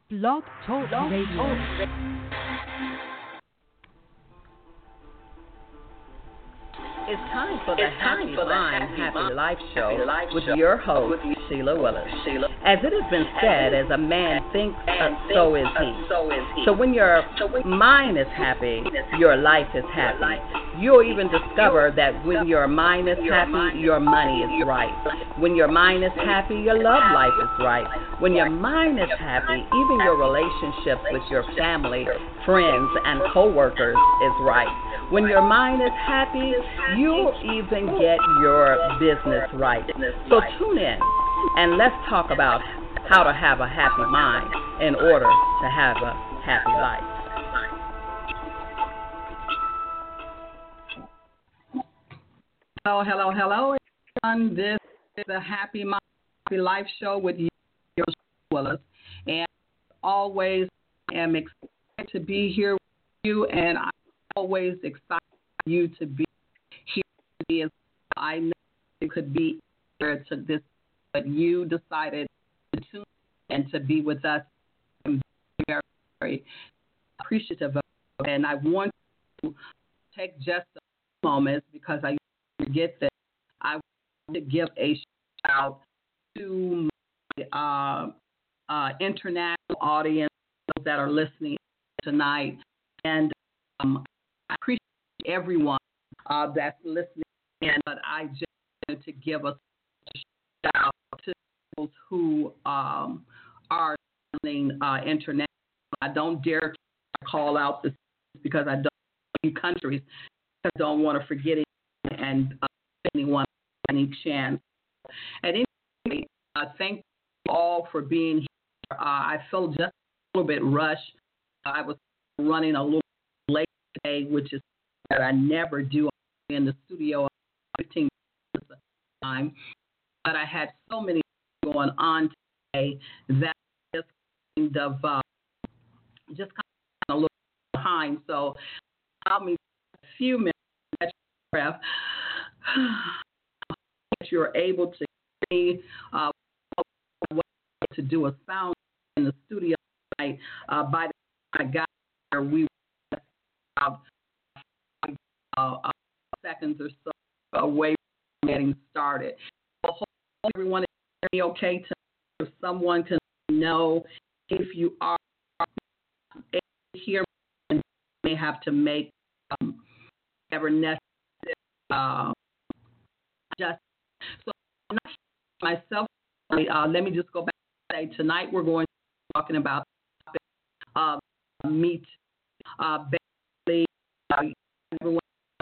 Blog Talk Radio. It's time for the Happy Mind, Happy Life show with your host, Sheila Willis. As it has been said, as a man thinks, so is he. So when your mind is happy, your life is happy. You'll even discover that when your mind is happy, your money is right. When your mind is happy, your love life is right. When your mind is happy, even your relationships with your family, friends, and co-workers is right. When your mind is happy, you'll even get your business right. So tune in and let's talk about how to have a happy mind in order to have a happy life. Hello, everyone. This is the Happy Mind, Happy Life show with you, your Willis. And always am excited to be here with you, and I'm always excited for you to be here. As I know it could be here to this, but you decided to tune in and to be with us. I'm very, very appreciative of it. And I want to take just a moment because I forget that I want to give a shout out to my international audience that are listening tonight, and I appreciate everyone that's listening. And but I just wanted to give a shout out to those who are listening international. I don't dare to call out this because I don't know countries. I don't want to forget it and anyone any chance. At any rate, thank you all for being here. I felt just a little bit rushed. I was running a little late today, which is that I never do in the studio 15 minutes of time. But I had so many going on today that just kind of a little behind. So allow me a few minutes to breath. If you're able to hear me, to do a sound in the studio tonight. By the time I got there, we were about seconds or so away from getting started. So hopefully everyone is hearing me okay to if someone can know if you are able to hear me, and may have to make whatever necessary adjustments. So I'm not myself. Let me just go back and say tonight we're going to be talking about the topic of meat. Basically, everyone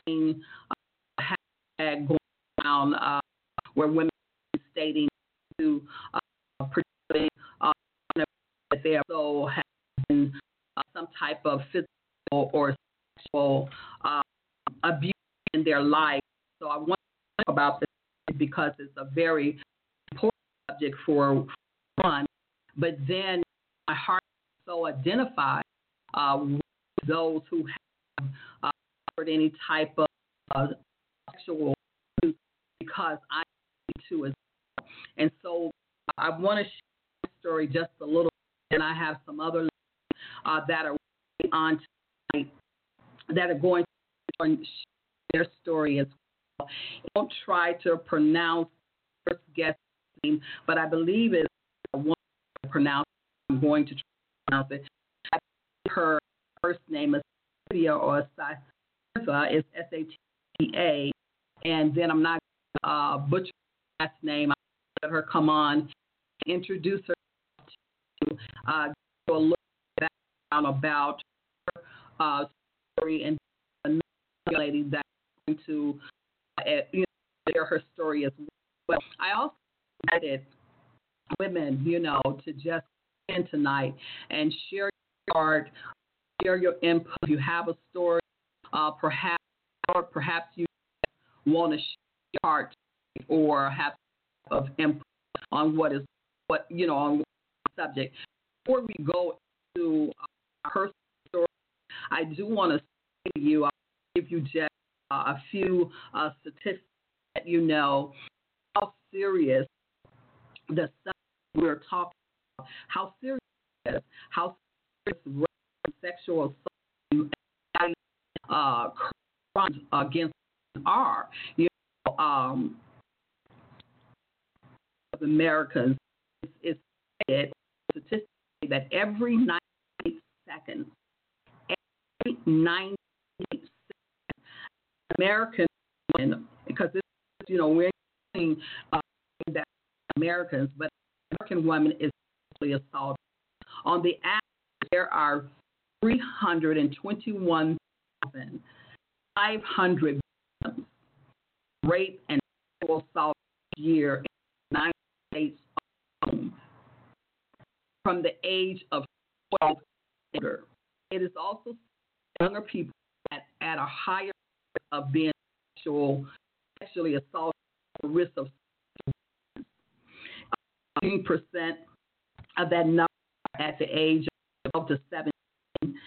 hashtag going around where women are stating to participating that they also have been some type of physical or sexual abuse in their life. So I want to talk about this because it's a very important subject for one, but then my heart is so identified with those who have suffered any type of sexual abuse because I need to as well. And so I want to share my story just a little bit, and I have some other that are on tonight that are going to share their story as well. Don't try to pronounce the first guest's name, but I believe it's one to pronounce. I'm going to try to pronounce it. Her first name is Sylvia or Satha is Sata, and then I'm not butcher her last name. I'll let her come on, introduce her to give a little background about her story, and another lady that's going to share her story as well. I also invited women, to just come in tonight and share your heart, share your input. If you have a story, perhaps you want to share your heart or have of input on on the subject. Before we go to her story, I do want to say to you, I'll give you just a few statistics that you know how serious the subject we're talking about, how serious this, how serious rape and sexual assault and crimes against women are. You know, of Americans, it's stated statistically that every 98 seconds, every 98 seconds, American women, because this, you know, we're saying that Americans, but American women is sexually assaulted. On the average, there are 321,500 victims rape and sexual assault each year in the United States alone, from the age of 12 and older. It is also younger people at a higher risk of being sexually assaulted, the risk of 15% of that number at the age of 12 to 17,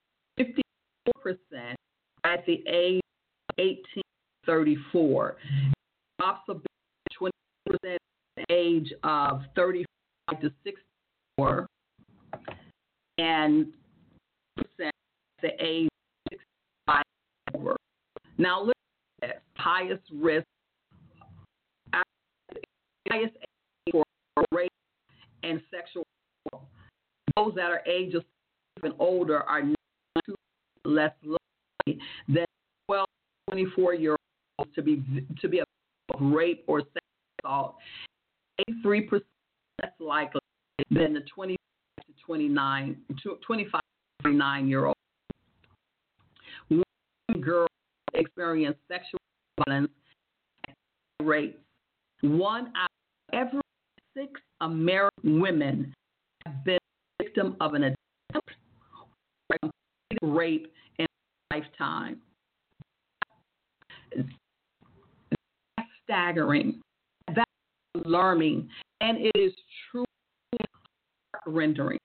54% at the age of 18 to 34, drops 20% at the age of 35 to 64, and percent at the age of 65 and over. Now look at this. Highest risk, highest age for rape and sexual assault. Those that are ages and older are 92% less likely than 12 to 24-year-olds to be a rape or sexual assault. 83% less likely than the 25 to 29-year-olds. Women, girls experience sexual violence and rape. 1 out of every 6 American women have been a victim of an attempt or completed rape in a lifetime. That's staggering. That's alarming. And it is truly heart-rendering.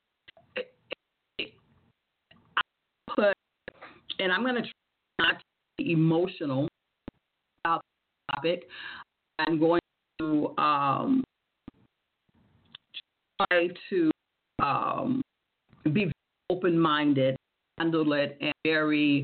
And I'm going to try not to be emotional about the topic. I'm going to try to be open-minded, handle it in a very,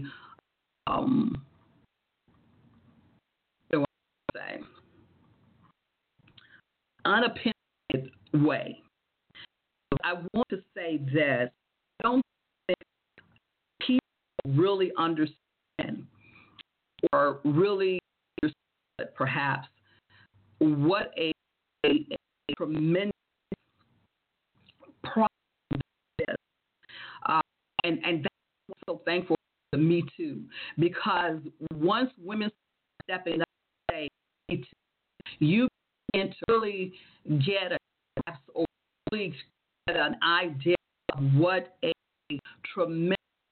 unopinionated way. I want to say this. I don't think people really understand or really understand perhaps what a tremendous problem is. And that's so thankful to Me Too, because once women start stepping up and say Me Too, you begin to really get a grasp or really get an idea of what a tremendous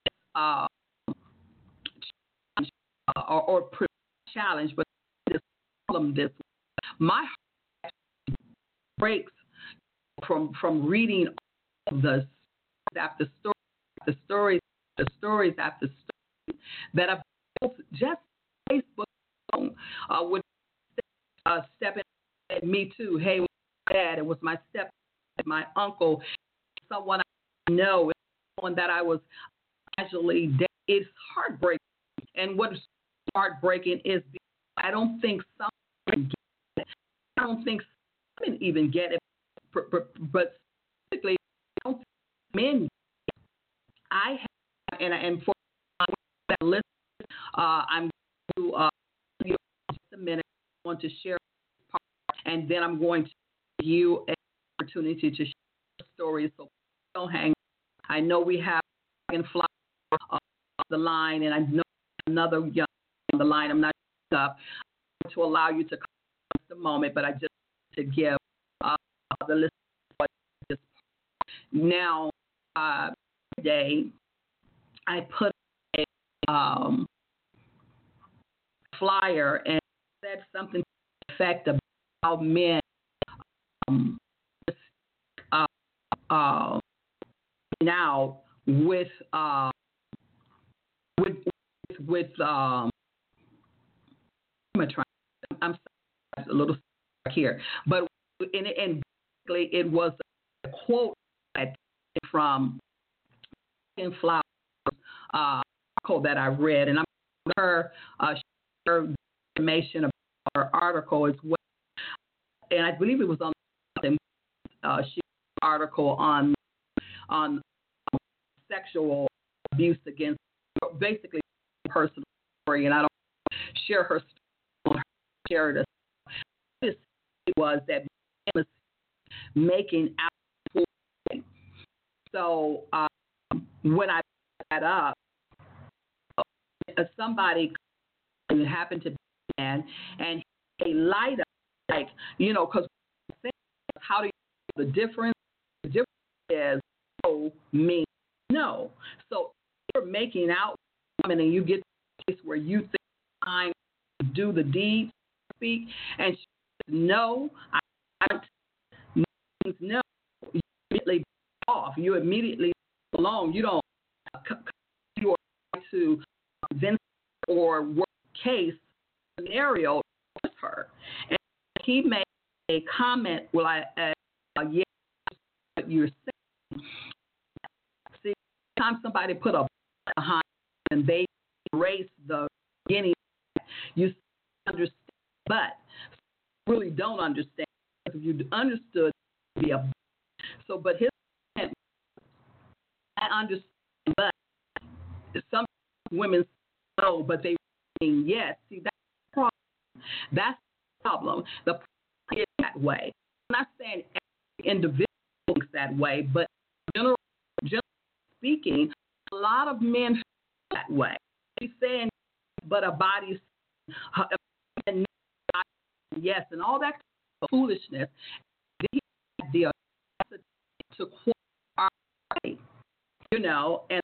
challenge, but this problem this way. My heart breaks from reading all the after stories after stories after stories that have just Facebook would step in at Me Too. Hey, my dad, it was my stepdad, my uncle, someone I know, someone that I was casually dating. It's heartbreaking. And what's heartbreaking is I don't think some get it. I don't think women even get it, but specifically, I don't think men get it. I have, and for that listen, I'm going to give you just a minute. I want to share this part, and then I'm going to give you an opportunity to share stories, so don't hang. I know we have Dragonfly on the line, and I know another young on the line. I'm not up to allow you to come in just a moment, but I just want to give the listeners this. Now, today I put a flyer and said something to the effect of how men now with I'm sorry, a little stuck here, but and basically it was a quote that came from in Flowers article that I read, and I'm going to share information about her article as well. And I believe it was on she article on sexual abuse against, basically personal story, and I don't share her story. Share it. This was that was making out. So when I put that up, somebody happened to be a man, and he light up, like, because how do you know the difference? The difference is no means no. So if you're making out with a woman and you get to a place where you think it's time to do the deed, speak, and she says, no, I don't, means no, you immediately back off. You immediately alone. You don't you are to convince or work case scenario with her. And he made a comment, yes, what you're saying. See, every time somebody put a behind and they erase the beginning, you understand, but you really don't understand. If you understood, it'd be a so. But his comment, I understand, but some women know, but they mean yes. See, that's the problem. That's the problem. The problem is that way. I'm not saying every individual thinks that way, but generally speaking, a lot of men feel that way. He's saying, but a body's yes, and all that foolishness. He had the audacity to quote our body, and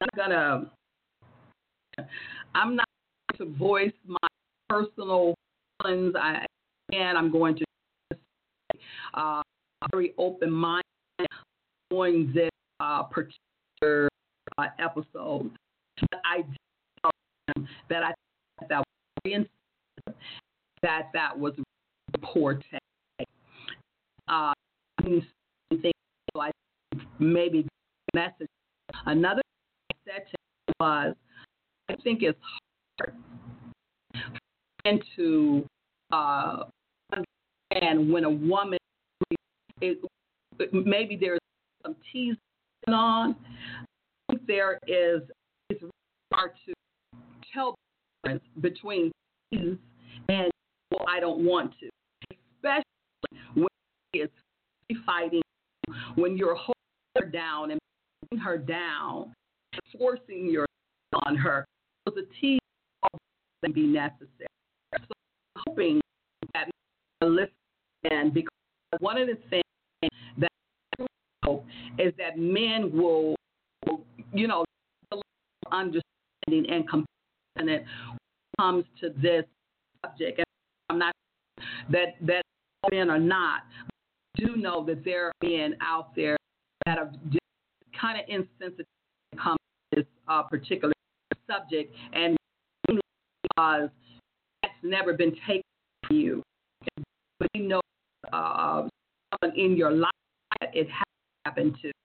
I'm not going to voice my personal feelings. I'm going to very open-minded doing this particular episode. But I did tell them that I thought that was very insensitive, that was poor take. I think so maybe message. Another thing I said to him was, I think it's hard to understand when a woman, maybe there's some teasing on. I think there is, it's really hard to tell the difference between tease and, well, I don't want to. Especially when it's fighting, when you're holding her down and putting her down, and forcing your on her. So the tease will be necessary. So I'm hoping that listen, because one of the things that I hope is that men will understanding and compassionate when it comes to this subject. And I'm not that men are not. I do know that there are men out there that are just kind of insensitive when it comes to this particular subject, and because that's never been taken from you. But someone in your life that it has happened to,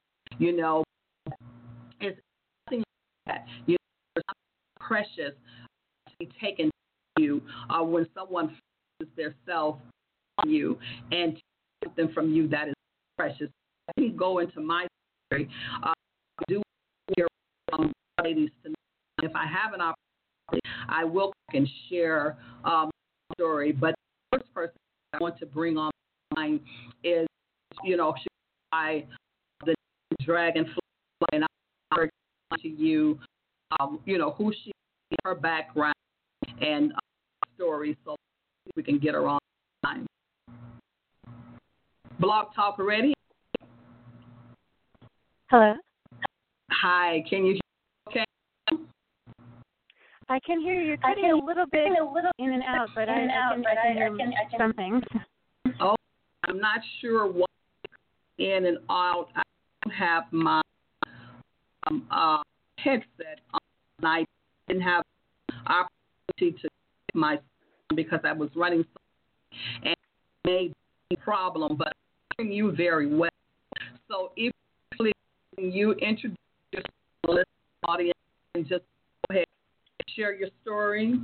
it's nothing like that. There's something precious to be taken from you when someone forces their self on you and takes something from you that is precious. Let me go into my story. I do hear from ladies tonight. If I have an opportunity, I will and share my story. But the first person I want to bring on line is, the Dragonfly, and I'll to you, who she is, her background, and story, so we can get her on time. Blog Talk ready? Hello. Hi, can you hear me okay? I can hear you cutting a little bit in and out, but I can hear some things. Oh, I'm not sure what in and out. I don't have my headset on. I didn't have opportunity to my because I was running and it may be a problem, but I'm hearing you very well. So if you please you introduce your listening audience and just go ahead and share your story?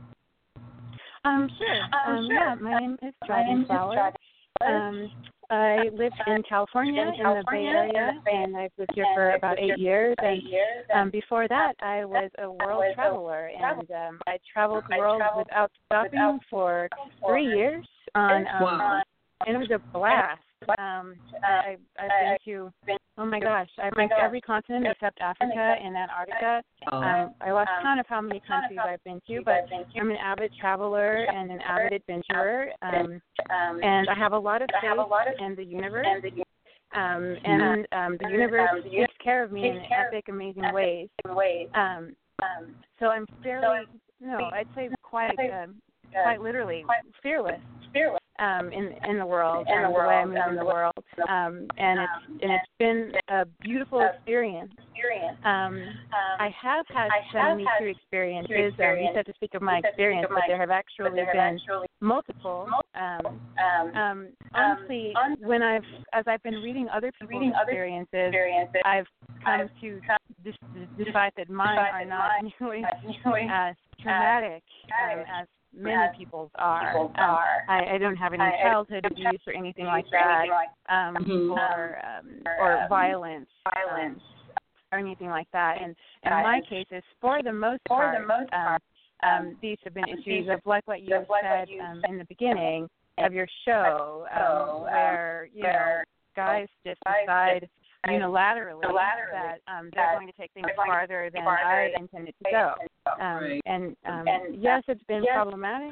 Sure. Yeah, my name is Dragon Flower. I live in California, in the Bay Area, and I've lived here for about 8 years. And before that, I was a world traveler, and I traveled the world without stopping for 3 years. And it was a blast. I've been to, oh my gosh, I've been to every continent except Africa and Antarctica. I lost count of how many countries I've been to, but I'm an avid traveler and an avid adventurer, and I have a lot of faith in the universe. And the universe takes care of me in epic, amazing ways. So I'm fairly, I'd say quite literally fearless. In the world, and the way I move in the world, and it's been a beautiful experience. I have had some Me Too experiences. You said to speak of my experience, but there have actually been multiple. Honestly, as I've been reading other people's experiences, I've come to decide that mine are not nearly as traumatic as many people's are. I don't have any childhood abuse or anything like that, or violence, or anything like that. And in my cases, for the most part, these have been issues of like what you said in the beginning of your show, where guys just decide unilaterally that they're going to take things farther than I intended to go. And yes, it's been problematic,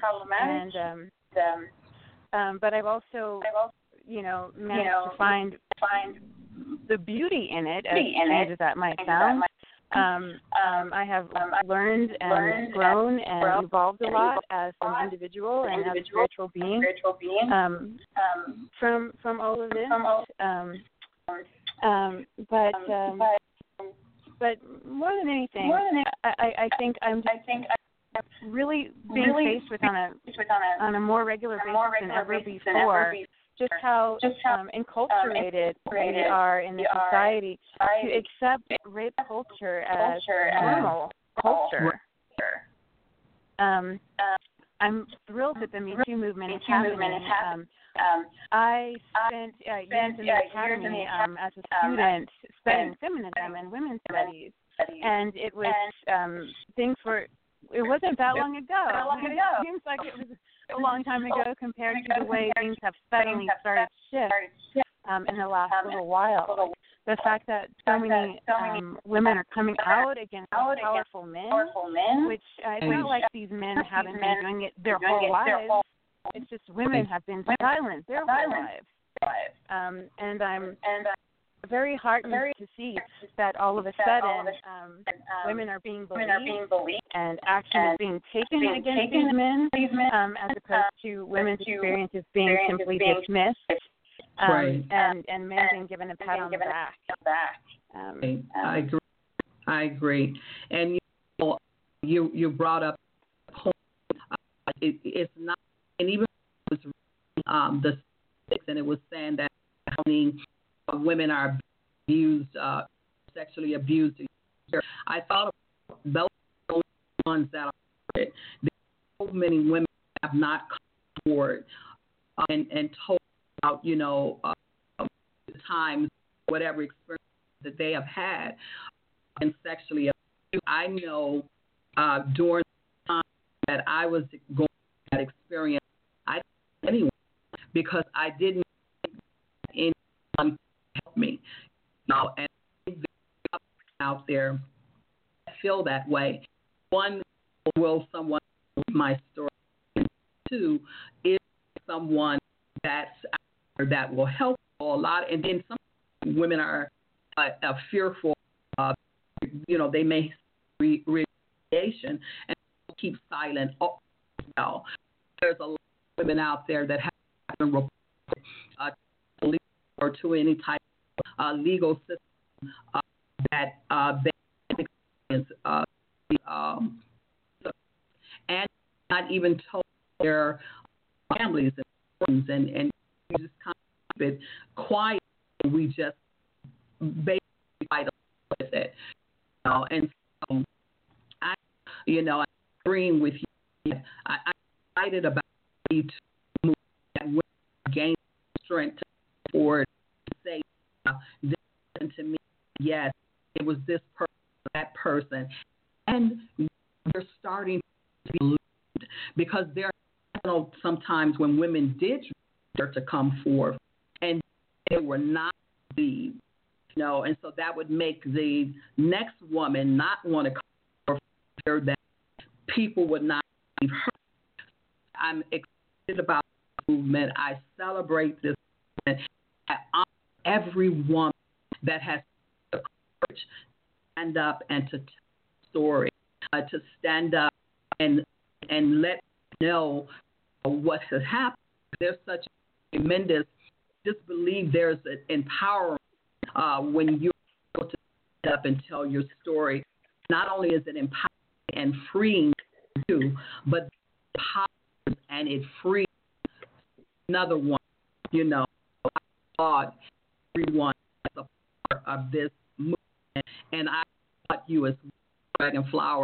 and but I've also, managed to find the beauty in it, as strange as that might sound. I have learned and grown and evolved a lot as an individual and as a spiritual being from all of this. But more than anything, I think I'm really being faced with on a more regular basis than ever before. Just how enculturated we are in the society to accept rape culture as normal culture. I'm thrilled that the Me Too movement is happening. I spent years in the academy as a student studying feminism and women's studies, and it was it wasn't that long ago. It seems like it was a long time ago compared to the way things have suddenly started to shift in the last little while. The fact that so many women are coming out against powerful men, which I feel like these men haven't been doing it their whole lives. It's just women have been silent their whole lives. And I'm very heartened to see that all of a sudden women are being believed and action is being taken against these men, as opposed to women's experiences being simply dismissed. And men being given a pat on the back. I agree. And you brought up it's not, and even it was the statistics, and it was saying that how many women are abused, sexually abused. I thought of those ones that are so many women have not come forward and told about, the times, whatever experience that they have had and sexually abused. I know during the time that I was going through that experience, I didn't anyone because I didn't think anyone help me. And out there feel that way. One, will someone read my story? Two, is someone that's out there that will help a lot. And then some women are fearful. They may retaliation and keep silent. Well, there's a lot of women out there that have been reported to police or to any type of legal system that they experience and not even told their families and friends, and we just kind of keep it quiet. We just basically it. And so I, I'm agreeing with you. I'm excited about the move that women gain strength to forward and say, this happened to me. Yes, it was this person, that person. And they're starting to be believed because there are sometimes when women did dare to come forth and they were not believed. And so that would make the next woman not want to come forth, that people would not believe her. I'm excited about this movement. I celebrate this movement. I honor every woman that has the courage to stand up and to tell a story, to stand up and let know what has happened. There's such a tremendous, just believe there's an empowerment when you're able to stand up and tell your story. Not only is it empowering and freeing you, but it empowers and it frees another one. I applaud everyone as a part of this movement, and I applaud you as Dragon Flower.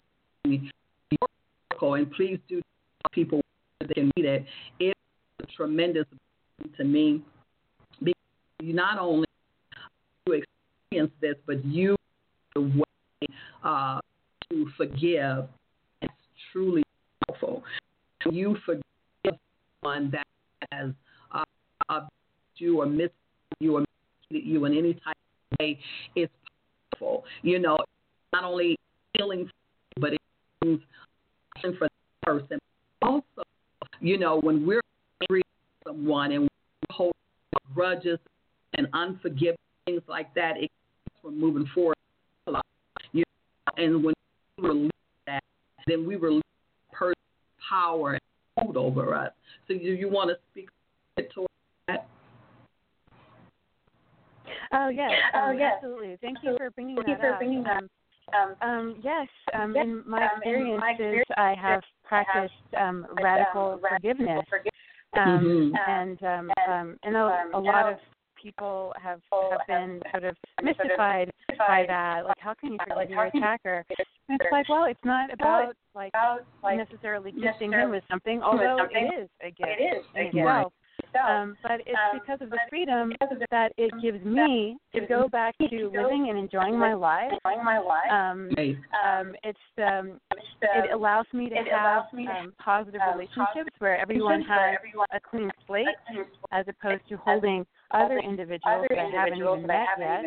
And please do tell people that can read it. It's a tremendous blessing to me because you not only you experience this, but you the way to forgive. It's truly powerful. You forgive someone that has abused you or mistreated you or mistreated you in any type of way. It's powerful. Not only healing, but it's for the person. Also, when we're angry at someone and we hold grudges and unforgiveness, things like that, it keeps us from moving forward. And when we release that, then we release the person's power and hold over us. So do you want to speak to that? Oh, yes. Absolutely. Thank you for bringing that up. Yes, in my experiences, I have practiced radical forgiveness, and a lot of people have been sort of mystified by that. Like, how can you forgive your attacker? And it's like, well, it's not about necessarily gifting him with something, although it is a gift in itself. But it's because of the freedom that it gives me to go back to living and enjoying my life. It allows me to have positive relationships where everyone has a clean slate, as opposed to holding other individuals that I haven't even met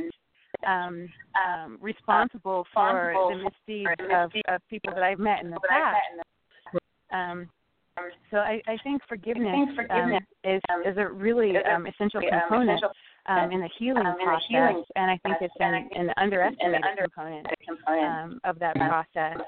yet responsible for the misdeeds of people that I've met in the past. So I think forgiveness is a really essential component in the healing process, and I think it's an underestimated component of that process.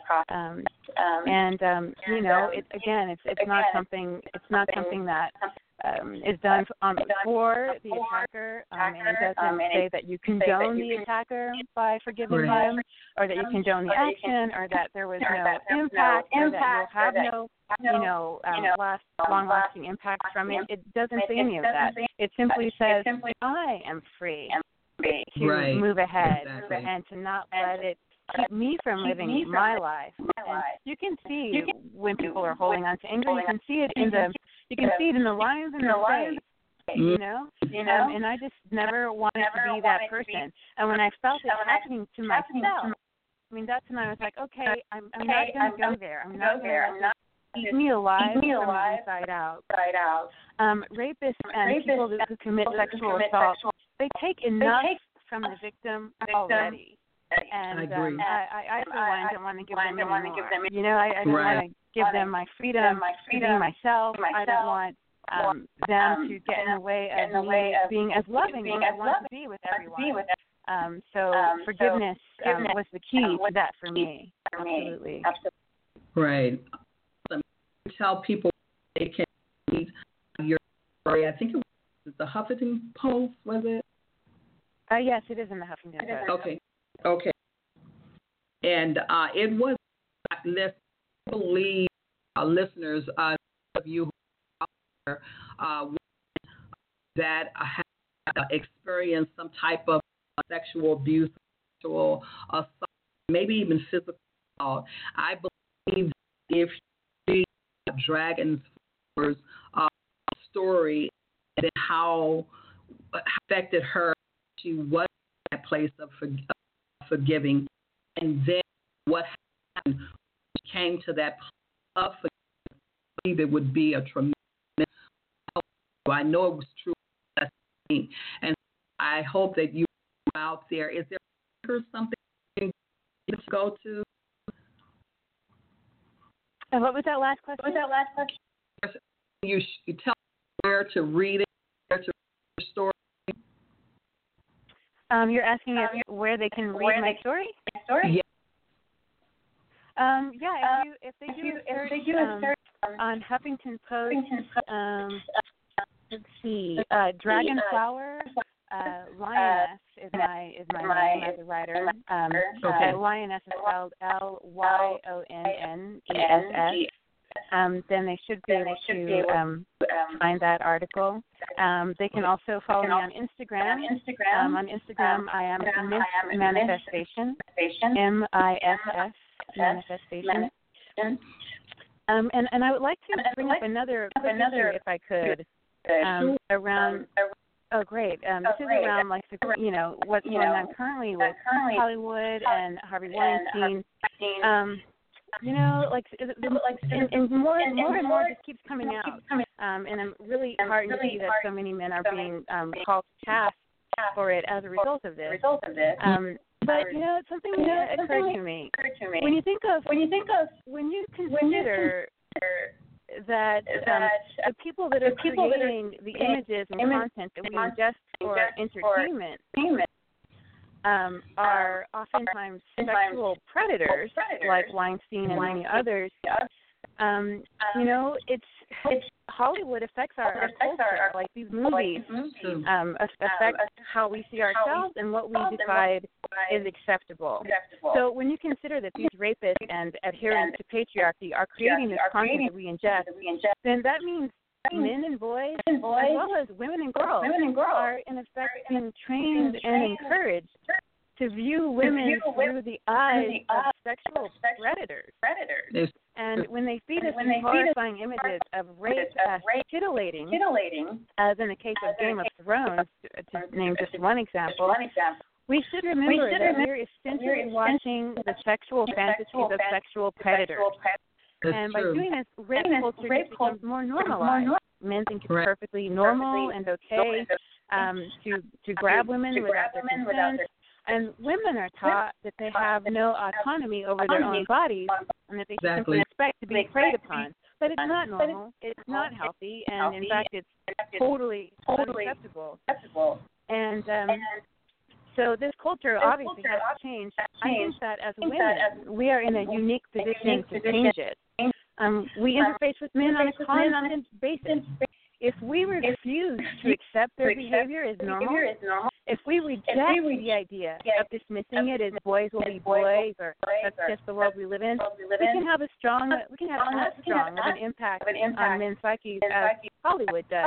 It's not something that is done for the attacker, and it doesn't say that you condone the attacker by forgiving them, or that you condone the action, or that there was no impact, or that you'll have no long-lasting impact from it. It doesn't say any of that. It simply says, I am free to move ahead and to not let it keep me from living my life. And you can see when people are holding on to anger. You can see it in the lines in their face. And I just never wanted to be that person. And when I felt it happening to myself, that's when I was like, okay, I'm not going to go there. I'm not going to eat me alive from the inside out. Rapists and people who commit sexual assault, they take enough from the victim already. And I for one, don't want to give them any more. I don't want to give them my freedom to be myself. I don't want them to get in the way of me being as loving as I want to be with everyone. So forgiveness was the key to that for me. Absolutely. Right. Tell people they can read your story. I think it was the Huffington Post, was it? Yes, it is in the Huffington Post. Okay. And it was, I believe, listeners, of you who are out there that have experienced some type of sexual abuse sexual assault, maybe even physical assault. I believe if you read Dragon's story and how affected her, she was in that place of forgiving, and then what happened when she came to that place of forgiving, I believe it would be a tremendous help. I know it was true for me, and I hope that you are out there. Is there something you can go to? And what was that last question? You tell where to read it, where to read the story. You're asking where they can read my story? Yeah. If they do a search on Huffington Post, let's see, Dragonflower Lioness is my name as a writer. Lioness is spelled Lyonnes. Then they should be able to find that article. They can also follow me on Instagram. On Instagram, I am Miss Manifestation, MISS Manifestation. And I would like to bring up another quick issue, if I could, around. Oh, great. This is around, like, what's going on currently with Hollywood and Harvey Weinstein. And more and more just keeps coming out. And I'm really heartened to see that so many men are being called to task for it as a result of this. But something that occurred to me. When you consider that the people that are creating the images and content that we ingest for entertainment are oftentimes sexual predators, like Weinstein and many others. It's Hollywood affects our culture. Like, these movies affect how we see ourselves and what we decide is acceptable. So when you consider that these rapists and adherents to patriarchy are creating this content that we ingest, then that means men and boys, as well as women and girls, are in effect being trained and encouraged to view women through the eyes of sexual predators. And when they feed us these horrifying images of rape as titillating, as in the case of Game of Thrones, to name just one example, we should remember that we're essentially watching the sexual fantasies of sexual predators. And by doing this, rape culture just becomes more normalized. Men think it's perfectly normal and okay to grab women without their consent. And women are taught that they have no autonomy over their own bodies and that they should simply expect to be preyed upon. But it's not normal. It's not healthy. And, in fact, it's totally unacceptable. And so this culture obviously has to change. I think that as women, we are in a unique position to change it. We interface with men on a constant basis. If we refuse to accept their behavior as normal, if we reject the idea of dismissing it as boys will be boys or that's just the world we live in, we can have as strong of an impact on men's psyches as Hollywood does.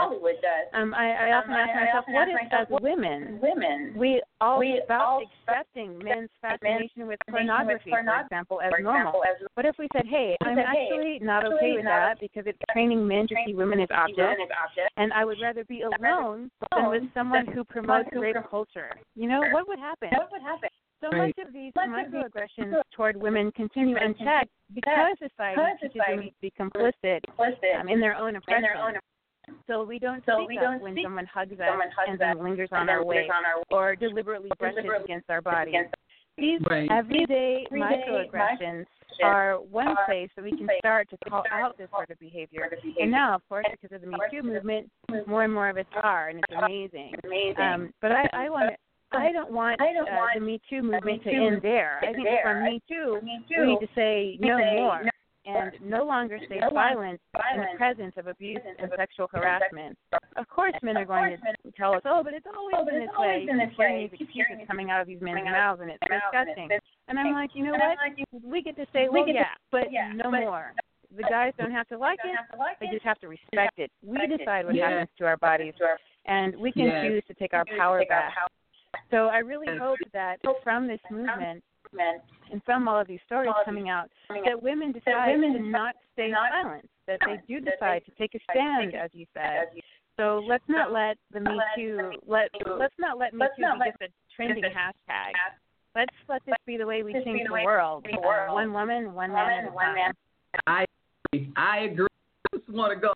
I often ask myself, what if, as women, we all about accepting men's fascination with pornography, for example, as normal? What if we said, hey, I'm actually not okay with that because it's training men to see women as objects, and I would rather be alone than with someone who promotes rape culture? What would happen? So much of these microaggressions toward women continue unchecked because society teaches them to be complicit in their own oppression. So we don't speak up when someone hugs us and then lingers on our way or deliberately brushes against our bodies. These everyday microaggressions are one place that we can start to call out this sort of behavior. And now, of course, because of the Me Too movement, more and more of us are, and it's amazing. But I don't want the Me Too movement to end there. I think from Me Too, we need to say no more and no longer stay silent in the presence of abuse and sexual harassment. Of course, men are going to tell us, but it's always been this way. You're hearing these excuses coming out of these men's mouths, and it's disgusting. And I'm like, you know what? We get to say, but no more. The guys don't have to like it. They just have to respect it. We decide what happens to our bodies, and we can choose to take our power back. So I really hope that from this movement and from all of these stories coming out, that women decide to not stay silent, that they do decide to take a stand, as you said. So let's not let the Me Too let's not let Me Too be just a trending hashtag. Let's let this be the way we change the world. One woman, one man at a time. I agree. I just want to go.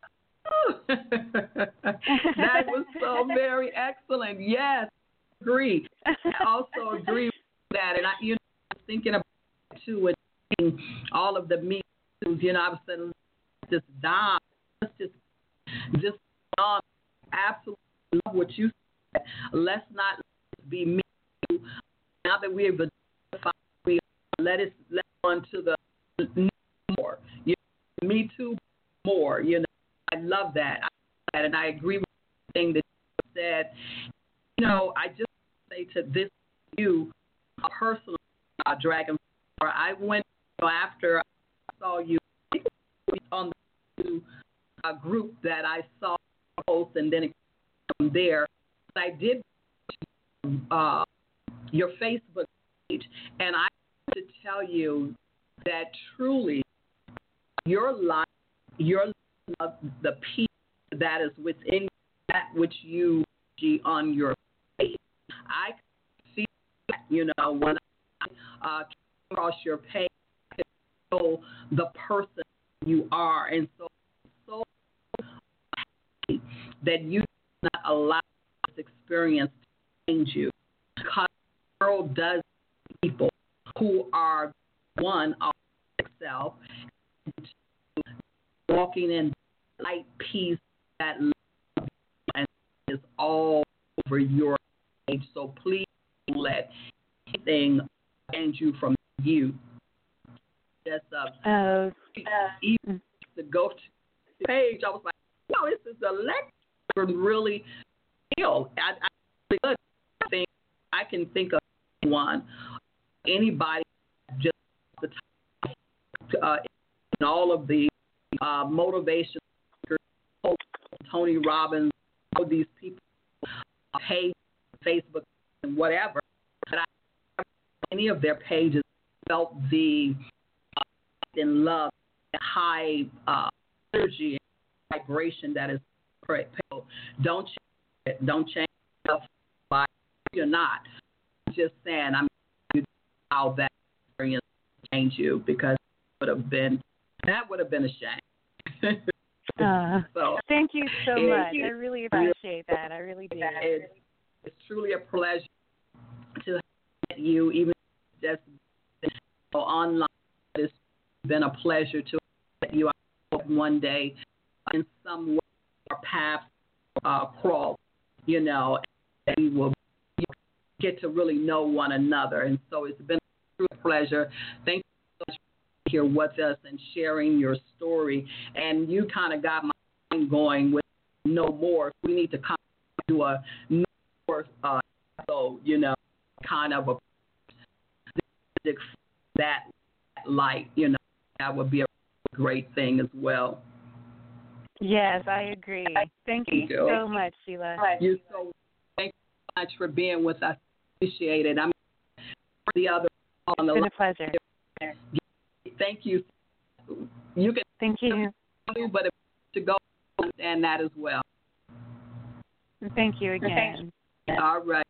That was so very excellent. Yes, agree. I also agree with that. And I was thinking about it too, and all of the Me Too's. I was saying, just Dom, just Dom. Absolutely love what you said. Let's not be Me Too. Now that we have identified, let on to the more. Me Too more. I love that. And I agree with everything that you said. I just say to this you personally, Dragon, I went after I saw you on the group that I saw post, and then from there, I did your Facebook page, and I have to tell you that truly your life, the peace that is within that which you see on your page. I see that, when I came across your page, I know the person you are, and so happy that you did not allow this experience to change you, because the world does people who are one of themselves, walking in light, peace, that love, and is all over your page. So please don't let anything change you from you. Just even to go to the page, I was like, wow, this is a lecture. Really feel. I think I can think of anybody, just the time, in all of the motivation, Tony Robbins, all these people, page, Facebook, and whatever. But any of their pages felt the in love, the high energy and vibration that is. Don't change it. Don't change yourself. You're not. I'm just saying, I'm how that experience changed you, because that would have been a shame. So, thank you so much. I really appreciate that. I really do. It's truly a pleasure to have you, even just online. It's been a pleasure to have you. I hope one day, in some way, our paths cross, and we will get to really know one another. And so it's been a true pleasure. Thank you so much for being here with us and sharing your story. And you kind of got my mind going with no more. We need to kind of do a no more, kind of that light, that would be a great thing as well. Yes, I agree. Thank you so much, Sheila. Thank you so much for being with us. Appreciate it. I'm the other on the line. It's been a pleasure. Thank you. You can thank you, but to go understand that as well. Thank you again. All right.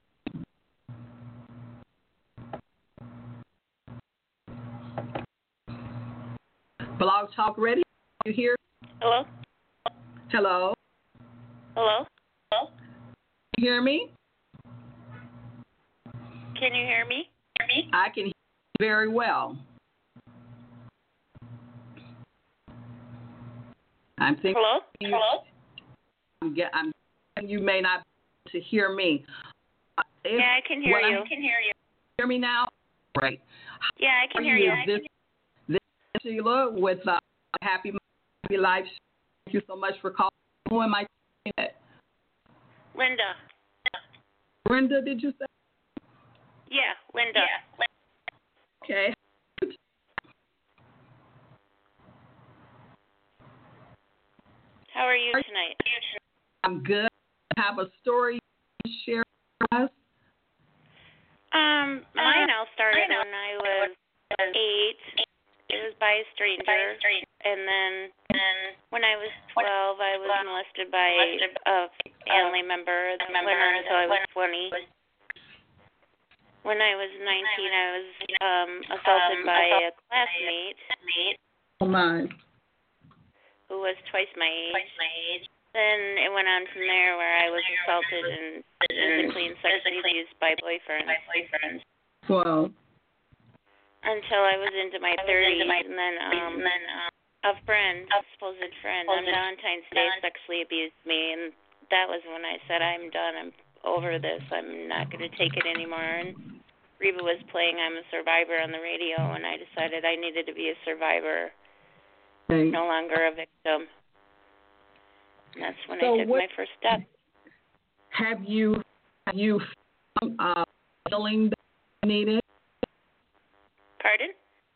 Blog Talk ready? You here? Hello? Hello? Hello? Hello? Can you hear me? Can you hear me? I can hear you very well. I'm thinking. Hello? I'm you may not be able to hear me. Yeah, I can hear you. I can hear you. Hear me now? Right. Yeah, I can hear you. This is Sheila with Happy Life. Thank you so much for calling. Who am I saying it? Linda. Brenda, did you say? Yeah, Linda. Okay. How are you tonight? I'm good. I have a story to share with us. by a stranger, and then when I was 12, I was molested by a family member. That went on until I was 20. When I was 19, I was assaulted by a classmate. Oh my. Who was twice my age. Then it went on from there where I was assaulted and physically and sexually abused by boyfriends. Wow. Until I was into my 30s, and then a supposed friend, on Valentine's Day sexually abused me, and that was when I said, I'm done, I'm over this, I'm not going to take it anymore. And Reba was playing I'm a Survivor on the radio, and I decided I needed to be a survivor, no longer a victim. And that's when I took my first step. Have you found healing that you needed? Pardon?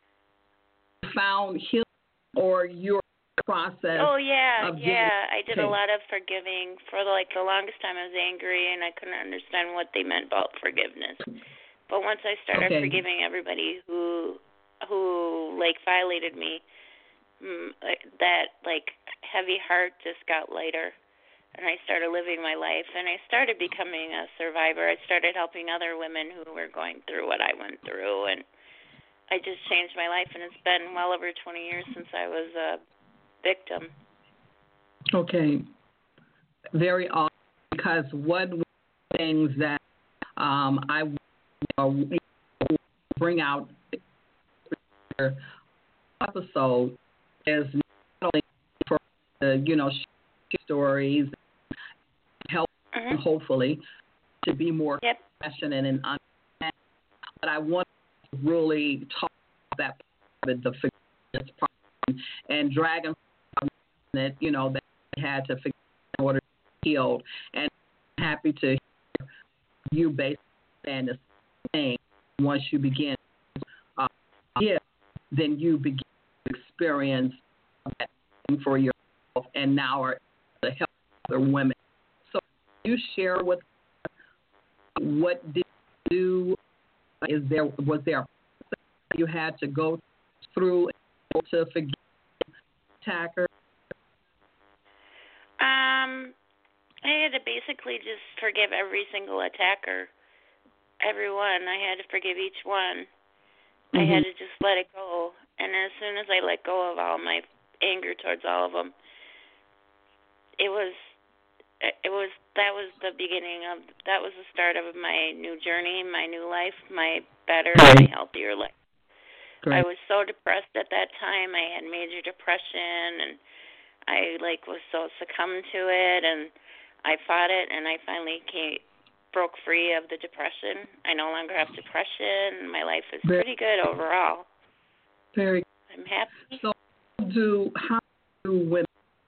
Found healing or your process? Oh, yeah. I did a lot of forgiving. For the longest time I was angry and I couldn't understand what they meant about forgiveness. But once I started forgiving everybody who violated me, that heavy heart just got lighter, and I started living my life, and I started becoming a survivor. I started helping other women who were going through what I went through, and I just changed my life, and it's been well over 20 years since I was a victim. Okay. Very awesome, because one of the things that I bring out in the episode is not only for the, stories, help hopefully to be more passionate and understand. But I want to really talk about that part of the forgiveness part and Dragon that that they had to forgive in order to be healed. And I'm happy to hear you basically saying the same thing. Once you begin to give, then you begin to experience that for yourself, and now are to help other women. So, can you share with us what did you do? Was there a process you had to go through to forgive attacker? I had to basically just forgive every single attacker, everyone. I had to forgive each one. I had to just let it go, and as soon as I let go of all my anger towards all of them, that was the beginning of, that was the start of my new journey, my new life, my better, my healthier life. Great. I was so depressed at that time. I had major depression, and I was so succumbed to it, and I fought it, and I finally broke free of the depression. I no longer have depression. My life is pretty good overall. Very. I'm happy. So, how do women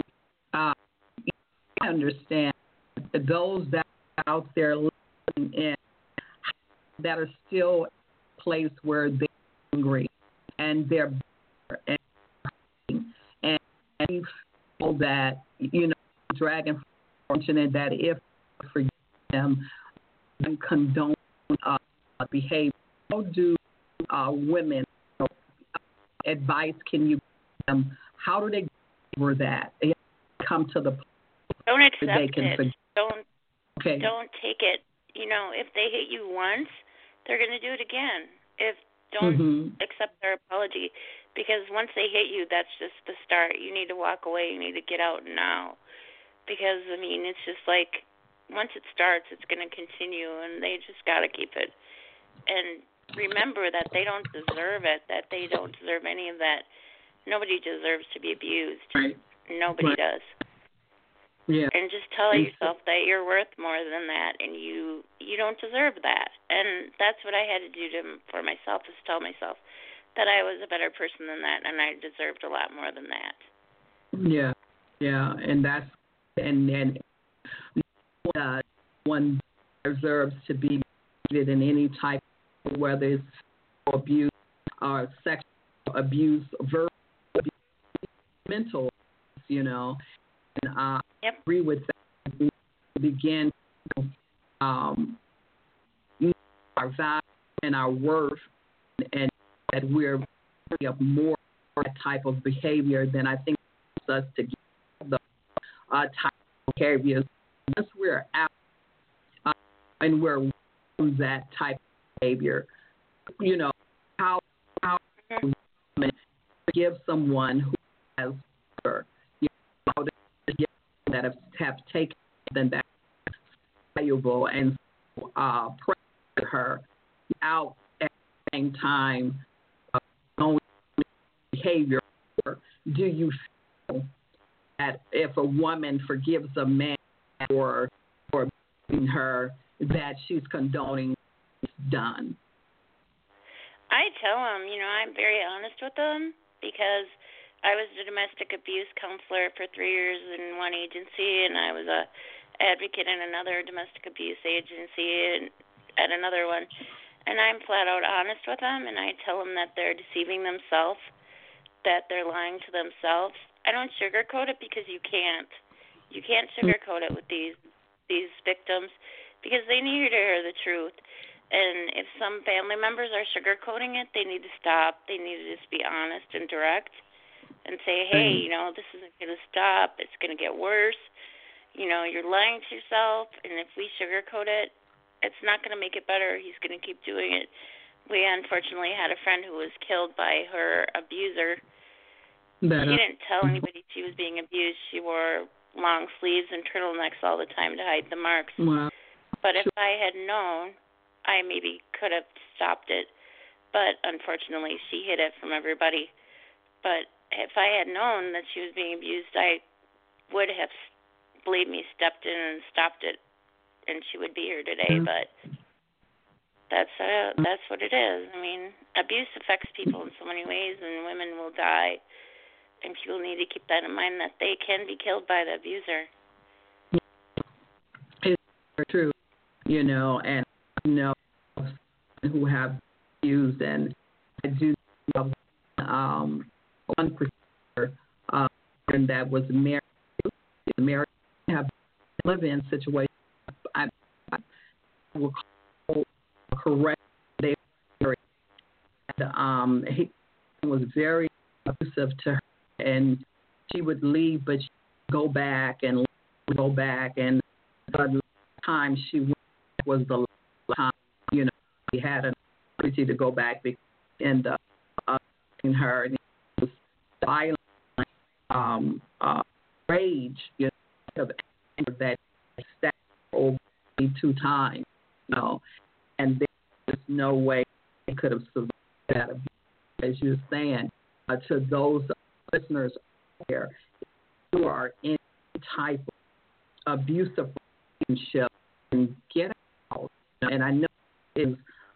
understand those that are out there listening in that are still in a place where they're hungry and they're bitter and you feel that Dragon mentioned that if you forgive them and condone behavior, how do women advice can you give them? How do they get over that? They come to the don't accept it. Okay. Don't take it. If they hit you once, they're going to do it again. Don't accept their apology, because once they hit you, that's just the start. You need to walk away. You need to get out now, because it's just once it starts, it's going to continue, and they just got to keep it. And remember that they don't deserve it. That they don't deserve any of that. Nobody deserves to be abused. Right. Nobody does. Yeah. And just tell yourself that you're worth more than that, and you don't deserve that. And that's what I had to do for myself, is tell myself that I was a better person than that, and I deserved a lot more than that. Yeah, and that's one deserves to be treated in any type, whether it's abuse or sexual abuse, verbal abuse, mental, And I agree with that. We begin to our value and our worth, and that we're up more that type of behavior, then I think it helps us to get the type of behaviors. Once we're out and we're with that type of behavior, how women forgive someone who has her, how to forgive that have taken something that's valuable and pray her out at the same time knowing behavior. Do you feel that if a woman forgives a man for beating her, that she's condoning what's done? I tell them, I'm very honest with them because I was a domestic abuse counselor for 3 years in one agency, and I was a advocate in another domestic abuse agency at another one. And I'm flat out honest with them, and I tell them that they're deceiving themselves, that they're lying to themselves. I don't sugarcoat it because you can't. You can't sugarcoat it with these victims because they need to hear the truth. And if some family members are sugarcoating it, they need to stop. They need to just be honest and direct and say, hey, this isn't going to stop. It's going to get worse. You're lying to yourself, and if we sugarcoat it, it's not going to make it better. He's going to keep doing it. We unfortunately had a friend who was killed by her abuser. She didn't tell anybody she was being abused. She wore long sleeves and turtlenecks all the time to hide the marks. Wow. But if I had known, I maybe could have stopped it. But unfortunately, she hid it from everybody. But if I had known that she was being abused, I would have, believe me, stepped in and stopped it, and she would be here today. But that's what it is. I mean, abuse affects people in so many ways, and women will die. And people need to keep that in mind, that they can be killed by the abuser. It's true, and who have abused, and I do have one particular and that was married, have live-in situation. I will call correct. They and he was very abusive to her, and she would leave, but she would go back, and the time she went was the last time. He had an opportunity to go back and in her, and it was violent rage, of anger that stacked over 2 times, and there's no way they could have survived that abuse. As you're saying, to those listeners out there, if you are in any type of abusive relationship, and get out. And I know it's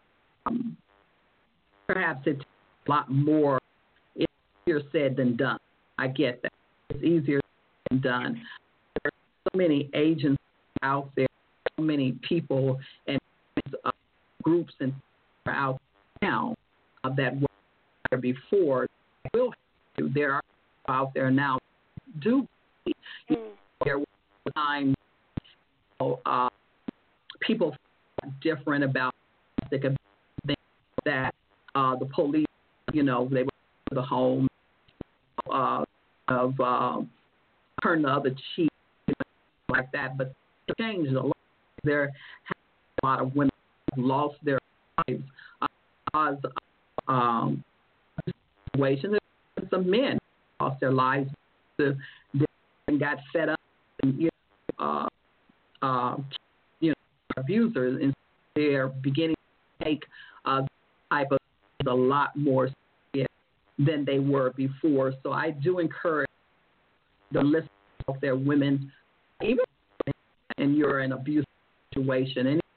perhaps it's a lot more. It's easier said than done. I get that. It's easier said than done. There are so many agents out there, so many people and groups and out now that were there before. Will do. There are out there now. Do there was a time people felt different about things that the police, they were to the home turn the other cheek, like that. But it changed a lot. There have a lot of women who lost their lives because of situations. Some men lost their lives and got fed up and abusers, and they're beginning to take type of a lot more serious than they were before. So I do encourage the listeners out there, women, even and you're in an abusive situation, and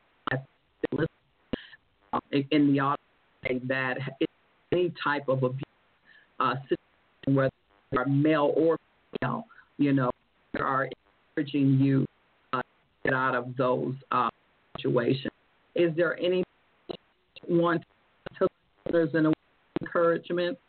in the audience that any type of abuse situation, whether you are male or female, they are encouraging you to get out of those situations. Is there any one to others in encouragement?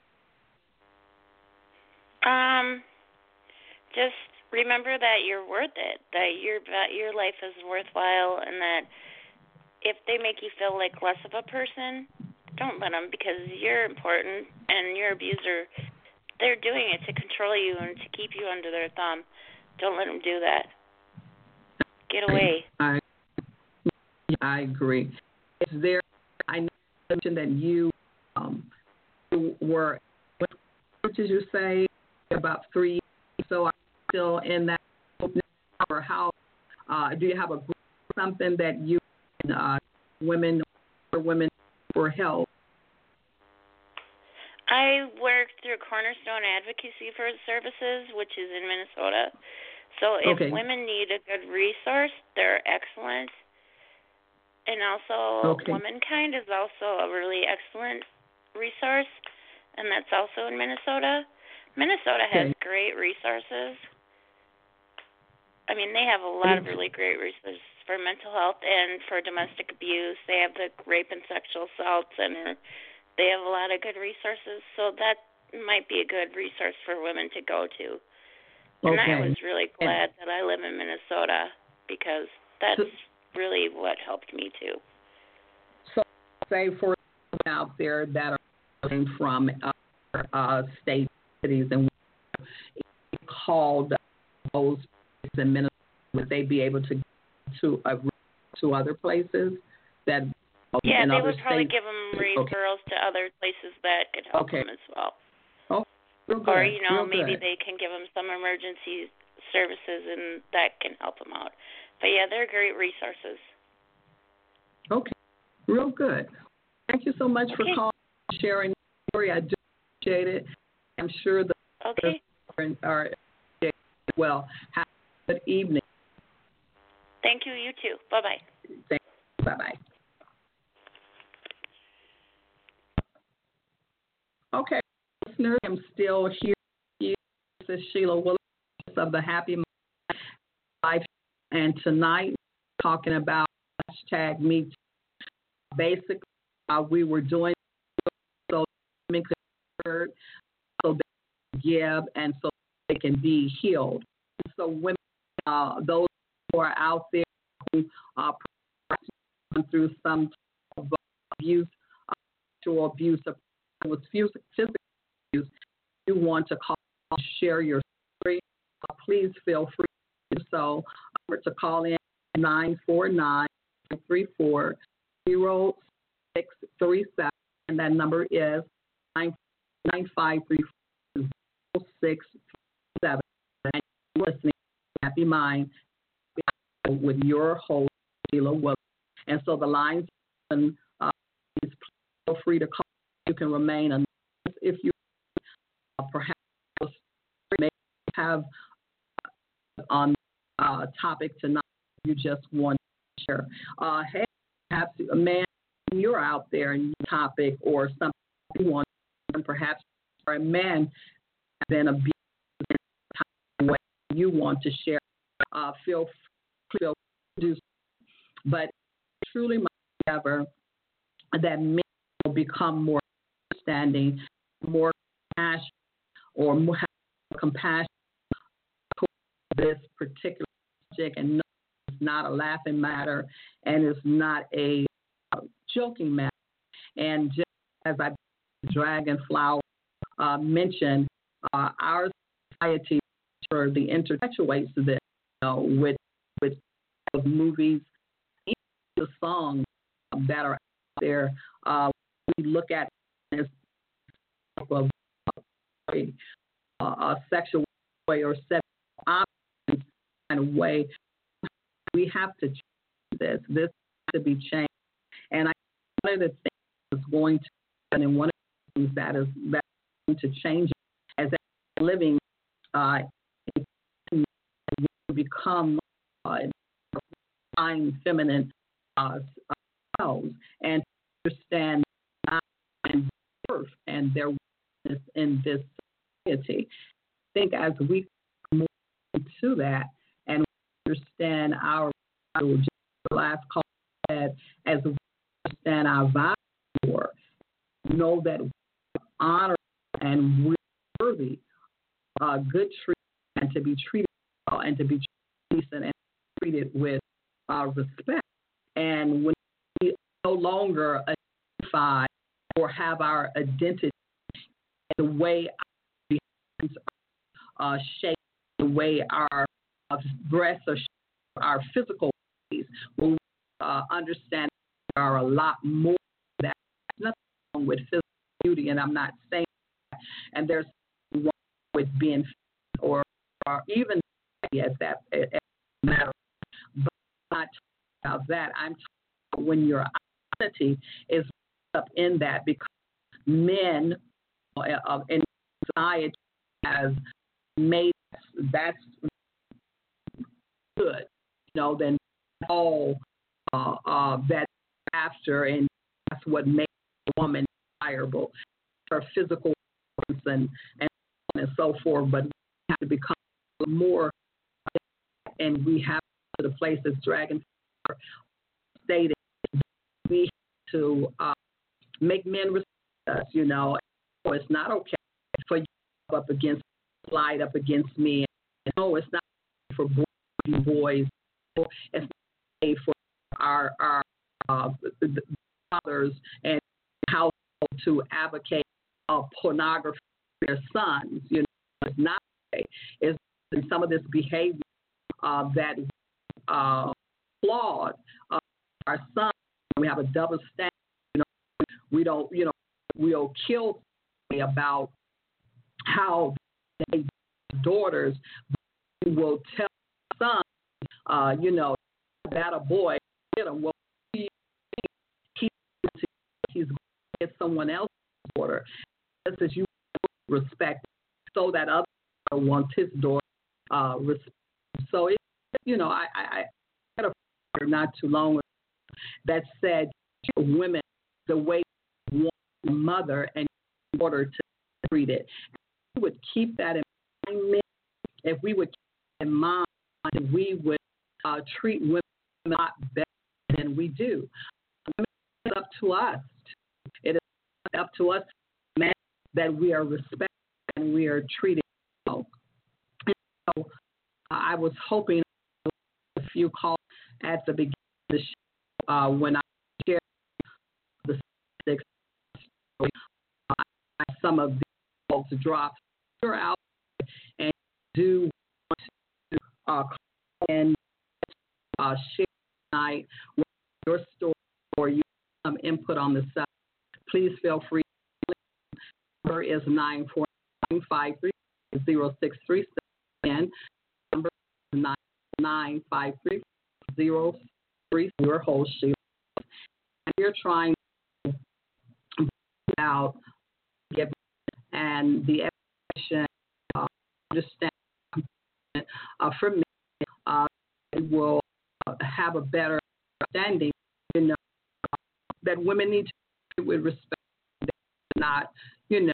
Just remember that you're worth it, that your life is worthwhile, and that if they make you feel like less of a person, don't let them, because you're important, and your abuser they're doing it to control you and to keep you under their thumb. Don't let them do that. Get away. I agree. Is there? I mentioned that you were. What did you say? About 3 years. So are you still in that group now, or how? Do you have a group or something that you women for help? I work through Cornerstone Advocacy for Services, which is in Minnesota. So if women need a good resource, they're excellent. And also, Womankind is also a really excellent resource, and that's also in Minnesota. Minnesota has great resources. I mean, they have a lot of really great resources for mental health and for domestic abuse. They have the Rape and Sexual Assault Center. They have a lot of good resources, so that might be a good resource for women to go to. And I was really glad that I live in Minnesota because that's really what helped me too. So, say for out there that are coming from states, cities, and called those in Minnesota, would they be able to go to other places that? Yeah, they would probably states? give them referrals to other places that could help them as well. Oh, or, maybe they can give them some emergency services and that can help them out. But, yeah, they're great resources. Okay, real good. Thank you so much for calling and sharing the story. I do appreciate it. I'm sure the are as well. Have a good evening. Thank you, you too. Bye-bye. Thank you. Bye-bye. Okay, listeners, I'm still here. This is Sheila Willis of the Happy Life, and tonight talking about #MeToo. Basically, we were doing so women could heard, so they can give, and so they can be healed. So women, those who are out there who are through some type of abuse, sexual abuse, with physical abuse, you want to call and share your story, please feel free to do so. To call in 949-34-0637, and that number is 953-0637. And you're listening to Happy Mind with your host, Sheila Willis. And so the lines open. Please feel free to call. You can remain anonymous if you perhaps may have on topic tonight you just want to share. Hey, perhaps a man, you're out there in your topic or something you want to share, perhaps or a man then abused in way you want to share. Feel free to do so. But truly my endeavor that men will become more understanding, more compassion, or more compassion towards this particular subject, and no, it's not a laughing matter, and it's not a joking matter. And just as Dragonflower mentioned, our society the intertextuates this, with movies, even the songs that are out there. We look at as of a sexual way or sexual options kind of way. We have to change this. This has to be changed. And one of the things that's going to happen, and one of the things that's going to change as living become feminine selves and understand and birth and their witness in this society. I think as we move into that and understand our value, just the last call said, as we understand our value, know that we honor and we're worthy good treatment and to be treated well and to be decent and treated with respect. And when we no longer identify or have our identity the way we shape the way our breasts are shaped, our physical ways. When we understand there are a lot more that nothing wrong with physical beauty, and I'm not saying that. And there's nothing wrong with being fit or even as that matter. But I'm not talking about that. I'm talking about when your identity is up in that, because men in society has made that's good, then all that after, and that's what makes a woman desirable, her physical and so forth. But we have to become more, and we have to the place as Dragon stated, we have to make men respect us. It's not okay for you to up against, slide up against me. No, it's not for boys. It's not okay for our fathers and household to advocate pornography for their sons. It's not okay. It's some of this behavior that is flawed. Our sons, we have a double standard. We don't, we'll kill about how they daughters. We will tell sons, that a boy hit him. Well, he's going to get someone else's daughter. This is you respect, so that other wants his daughter respect. So it, I had a friend not too long ago that said women the way you want your mother and your daughter to treat it. If we would keep that in mind, if we would keep that in mind, we would treat women a lot better than we do. It's up to us. It is up to us that we are respected and we are treated well. And so I was hoping a few calls at the beginning of the show when I shared the statistics. Some of these folks drop your out and do want to call and share tonight with your story or you some input on the subject. Please feel free. The number is 949530637. Again, number is 949530637. Your host, Sheila. And we're trying to find out and the education, understanding for me, will have a better understanding, that women need to treat with respect, not, you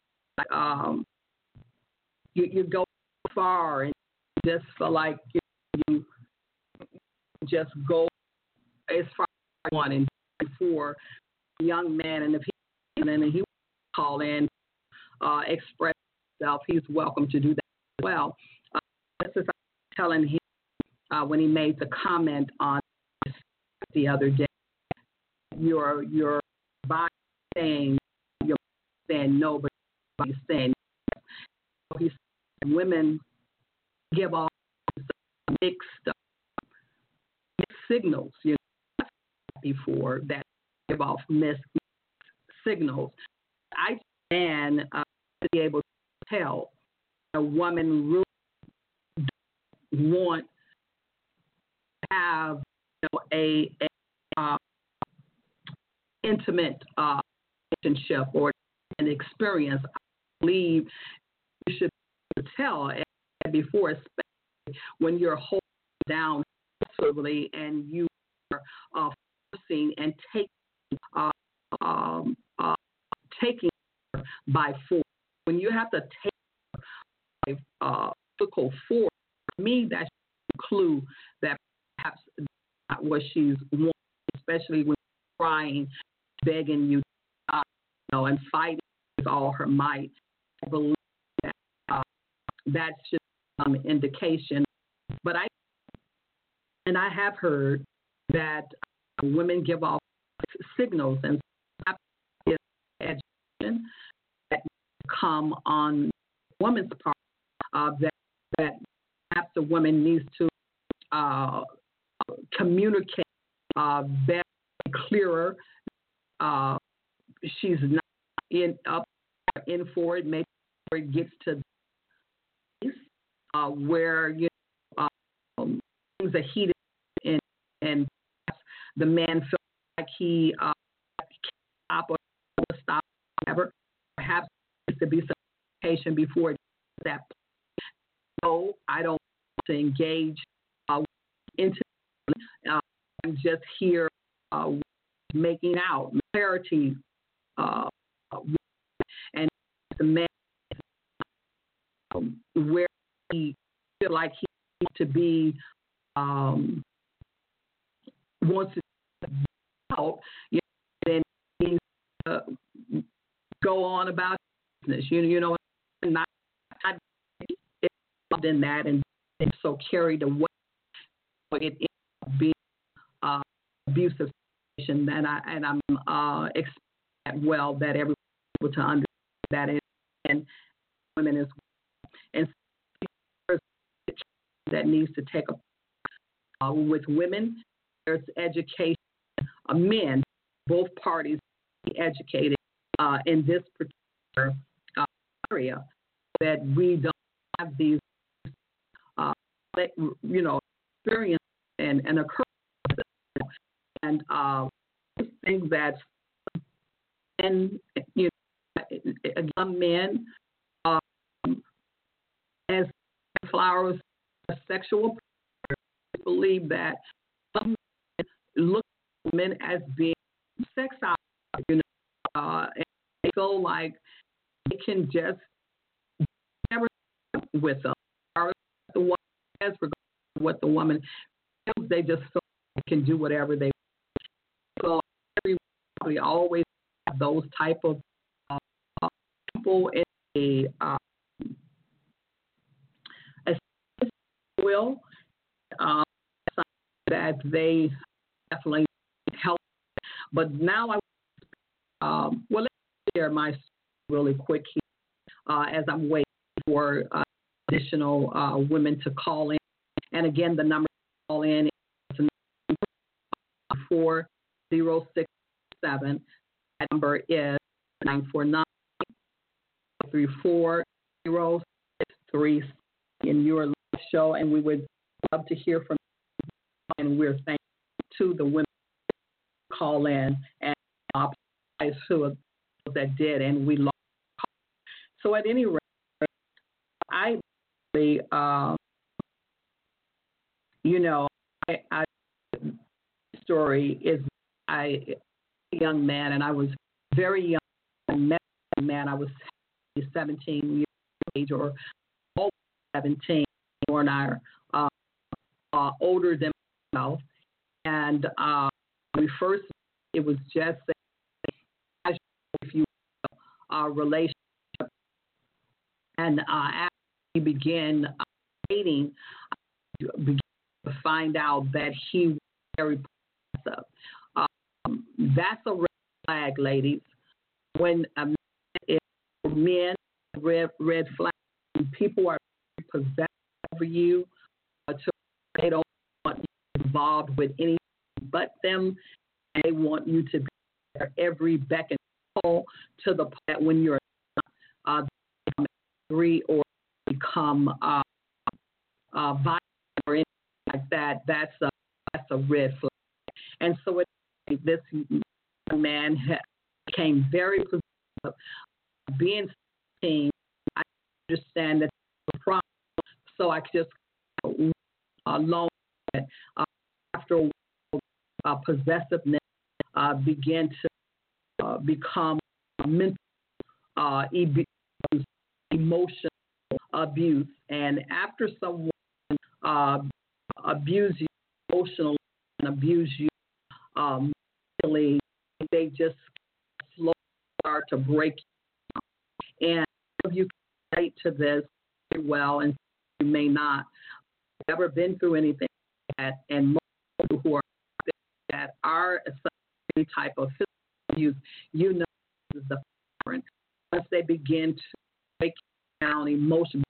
go far and just feel like you just go as far as you want. And for a young man, and if he call in, express himself, he's welcome to do that as well. This is telling him when he made the comment on the other day, your body saying no, but your body saying yes. So he said women give off mixed signals, before that give off mixed signals. I can be able to tell a woman really want to have a intimate relationship or an experience. I believe you should be able to tell before, especially when you're holding down forcibly and you are forcing and taking by force. When you have to take physical force, for me, that's a clue that perhaps that's not what she's wanting, especially when she's crying, begging you, and fighting with all her might. I believe that that's just some indication. But I have heard that women give off signals, and education that come on woman's part that perhaps the woman needs to communicate better, clearer. She's not in for it. Maybe before it gets to this, where things are heated and the man feels like he can't stop, whatever. Perhaps there needs to be some communication before it gets to that point. No, I don't want to engage into. I'm just here making out clarity, and the man where he feel like he needs to be wants to out, then he go on about business. Not involved in that, and so carried away. It ends up being abusive situation, and I'm expecting that well that everyone is able to understand that, and women as well. And so there's that needs to take a with women. There's education. Men, both parties, be educated in this particular area, that we don't have these, experience and occurrences, and things that, and men, as flowers, sexual, believe that some men look at women as being sex objects, and they feel like they can just never with them. Or the woman says, regardless of what the woman feels, they just feel like they can do whatever they want. So we always have those type of people in the will that they definitely help. But now let's share my story really quick here as I'm waiting for additional women to call in. And again, the number to call in is 4067. That number is 949-340633 in your live show, and we would love to hear from you. And we're thankful to the women who call in and who that did, and we lost. So at any rate, I really, story is a young man, and I was very young. I met a man. I was 17 years of age, or over 17, and I are older than myself. And we first, it was just a, if you will, relationship. And after we began dating, I began to find out that he was very possessive. That's a red flag, ladies. When a man is red flag, when people are possessive over you, they don't want you involved with anything but them. They want you to be their every beck and call, to the point that when you're not, become angry or become violent or anything like that. That's a red flag. And so this man became very possessive. Being 16, I understand that the problem, so I just alone after possessiveness began to become mental emotional abuse, and after someone abuse you emotionally and abuse you mentally, they just slowly start to break you. And you can relate to this very well, and you may not have ever been through anything like that, and most people who are that are some type of physical abuse, this is the pattern. Once they begin to break down emotionally,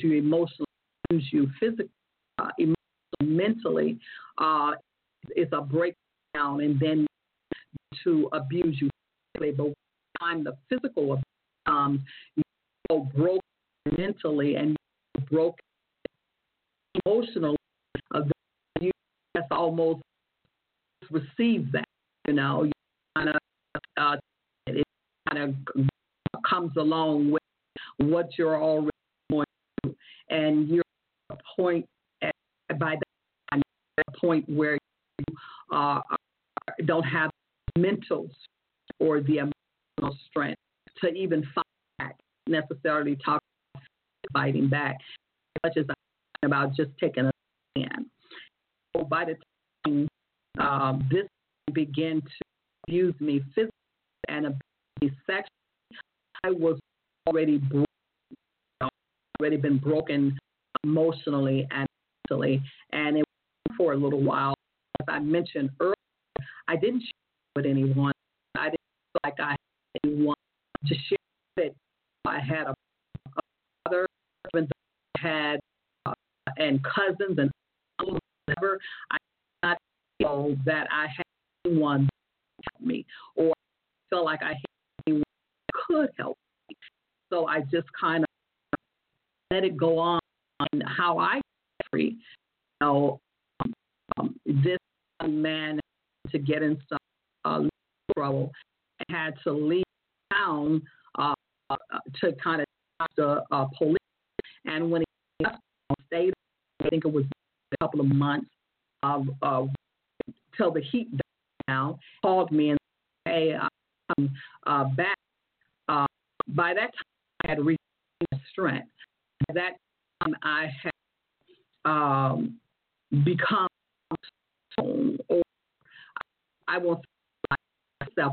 you emotionally, abuse you physically, emotionally, mentally, it's a breakdown, and then to abuse you physically. But when the physical abuse comes, you're broken mentally and you're broken emotionally. You just almost receive that, You kind of it kind of comes along with what you're already going through, and you're at a point by that time, at a point where you don't have the mental or the emotional strength to even fight back, necessarily talk about fighting back, as much as I'm about just taking a stand. So by the time this began to abuse me physically and abuse me sexually, I was already broken, already been broken emotionally and mentally, and it went for a little while. As I mentioned earlier, I didn't share with anyone. I didn't feel like I had anyone to share with. I had a brother, even though I had and cousins and whatever. I did not feel that I had anyone to help me, or I felt like I had anyone that could help me. So I just kind of let it go on how I got free. This man to get in some trouble and had to leave town to kind of talk to police. And when he stayed, I think it was a couple of months till the heat died down, called me and said, hey, I'm back. By that time, I had reached strength. By that time, I had become, or I won't say myself,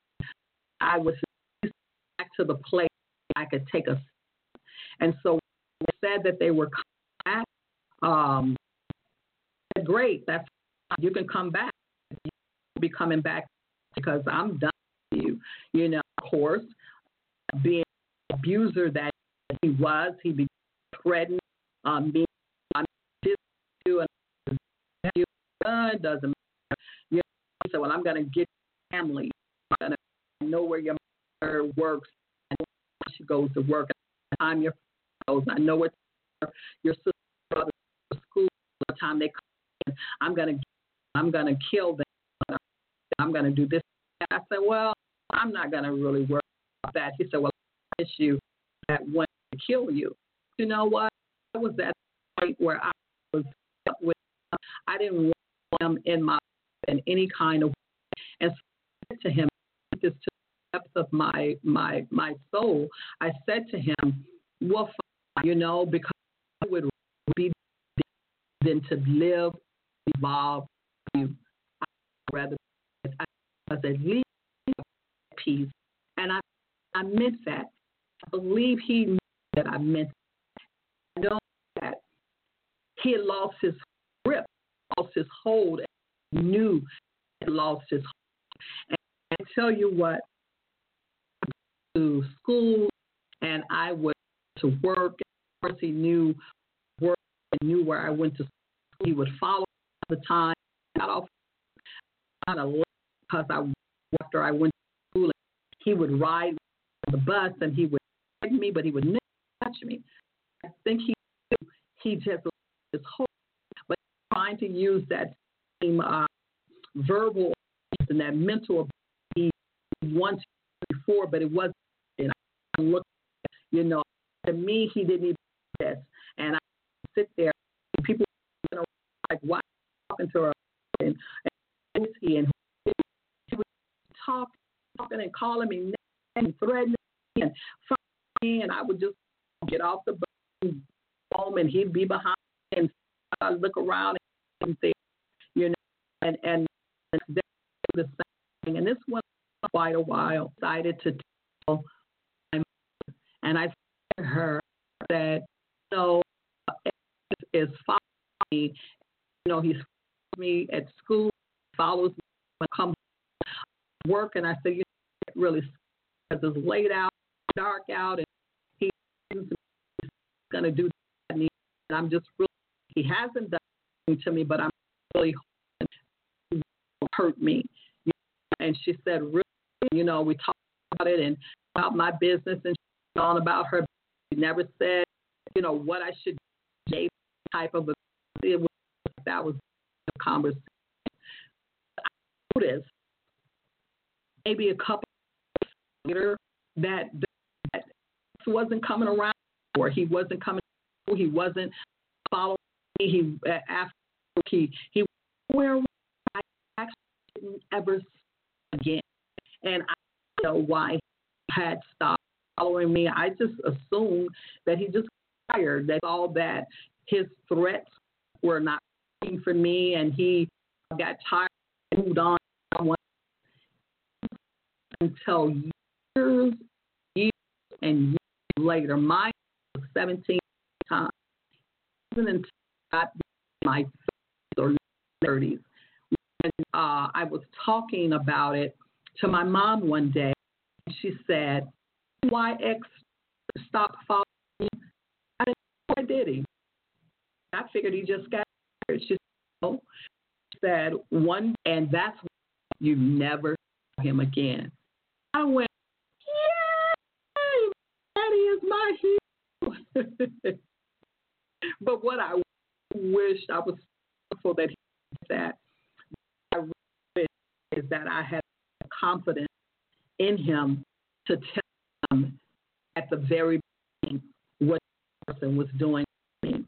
I was back to the place I could take a step. And so they said that they were coming back. Great, that's you can come back. You'll be coming back because I'm done with you. Of course, being an abuser that he was, he began threatening me. I'm this you and you doesn't matter. He said, well, I'm going to get your family. I'm going to know where your mother works. I know where she goes to work. I know your goes. I know what your sister brother to school. The time they come in, I'm going to kill them. I'm going to do this. I said, well, I'm not going to really worry about that. He said, well, I promise you that when I kill you. You know what? I was at the point where I was with him. I didn't want him in my life in any kind of way. And so I said to him, this to the depths of my soul, I said to him, well, fine, because I would be than to live, evolve you. I'd rather at least peace. And I meant that. I believe he knew that I meant that. I know that he had lost his grip, lost his hold, and knew he had lost his hold. And I tell you what, I went to school and I went to work. Of course, he knew work and knew where I went to school. He would follow all the time. Got off kind of late because after I went to school, he would ride the bus and he would hug me, but he would never touch me. I think he just lost his hold, but trying to use that same verbal and that mental he once before, but it wasn't. And I look, to me, he didn't even do this, and I sit there, and people, like, why are you talking to her? And he would talking and calling me and threatening me and fighting me, and I would just get off the bus home, and he'd be behind me, and I'd look around and there, and that's the same thing. And this went on quite a while. I decided to tell my mother, and I said to her that, is following me. He's following me at school, follows me when I come to work, and I said, it's really because it's late out, dark out, and he's going to do that. and I'm just really, he hasn't done anything to me, but I'm really hoping he won't hurt me. You know? And she said, really, you know, we talked about it and about my business, and she's on about her. She never said, you know, what I should do, type of a, it was, that was a conversation. I noticed maybe a couple of later that wasn't coming around, or he wasn't coming, he wasn't following me. He after he where I actually didn't ever see again, and I don't know why he had stopped following me. I just assumed that he just got tired. That's all, that his threats were not working for me, and he got tired and moved on. Until years and years later, mine was 17 times. It wasn't until I got in my 30s or 30s when I was talking about it to my mom one day. She said, "Why X stopped following me?" I didn't know, why did he? I figured he just got tired. She said, one, and that's why you never saw him again. I went, yay, Daddy is my hero. But what I wished, I was thankful that he did that. I wish is that I had confidence in him to tell him at the very beginning what the person was doing to me.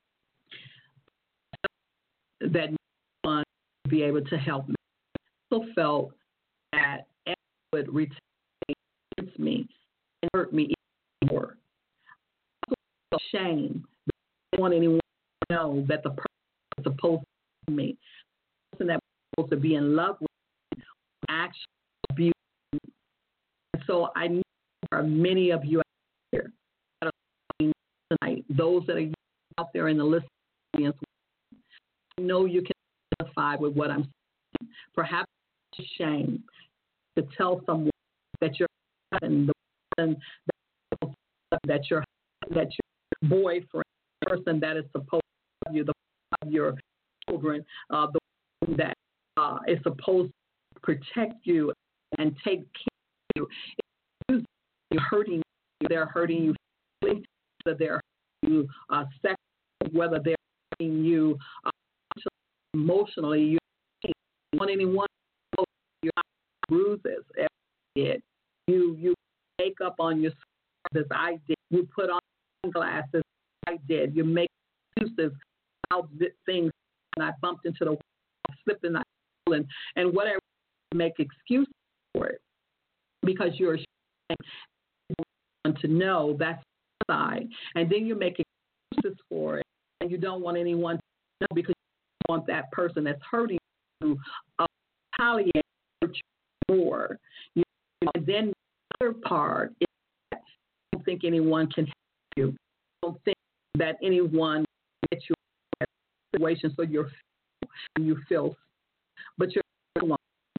That no one would be able to help me. I also felt that Ed would retaliate against me and hurt me even more. I also felt shame. I didn't want anyone to know that the person was supposed to be me, the person that was supposed to be in love with me, actually abused me. And so I know there are many of you out there that are listening tonight, those that are out there in the listening audience. I know you can identify with what I'm saying. Perhaps it's a shame to tell someone that your husband, the person that your boyfriend, the person that is supposed to love you, the father of your children, the one that is supposed to protect you and take care of you, is hurting you. They're hurting you physically, whether they're hurting you sexually, whether they're hurting you emotionally. You don't want anyone to know your bruises. You make up on your scars as I did. You put on glasses as I did. You make excuses about things, and I bumped into the wall, I slipped and I fell, and whatever. You make excuses for it because you're ashamed to know that's your side, and then you make excuses for it, and you don't want anyone to know because you want that person that's hurting you retaliate more. And then the other part is that you don't think anyone can help you. You don't think that anyone can get you in that situation, so you feel, but you're alone,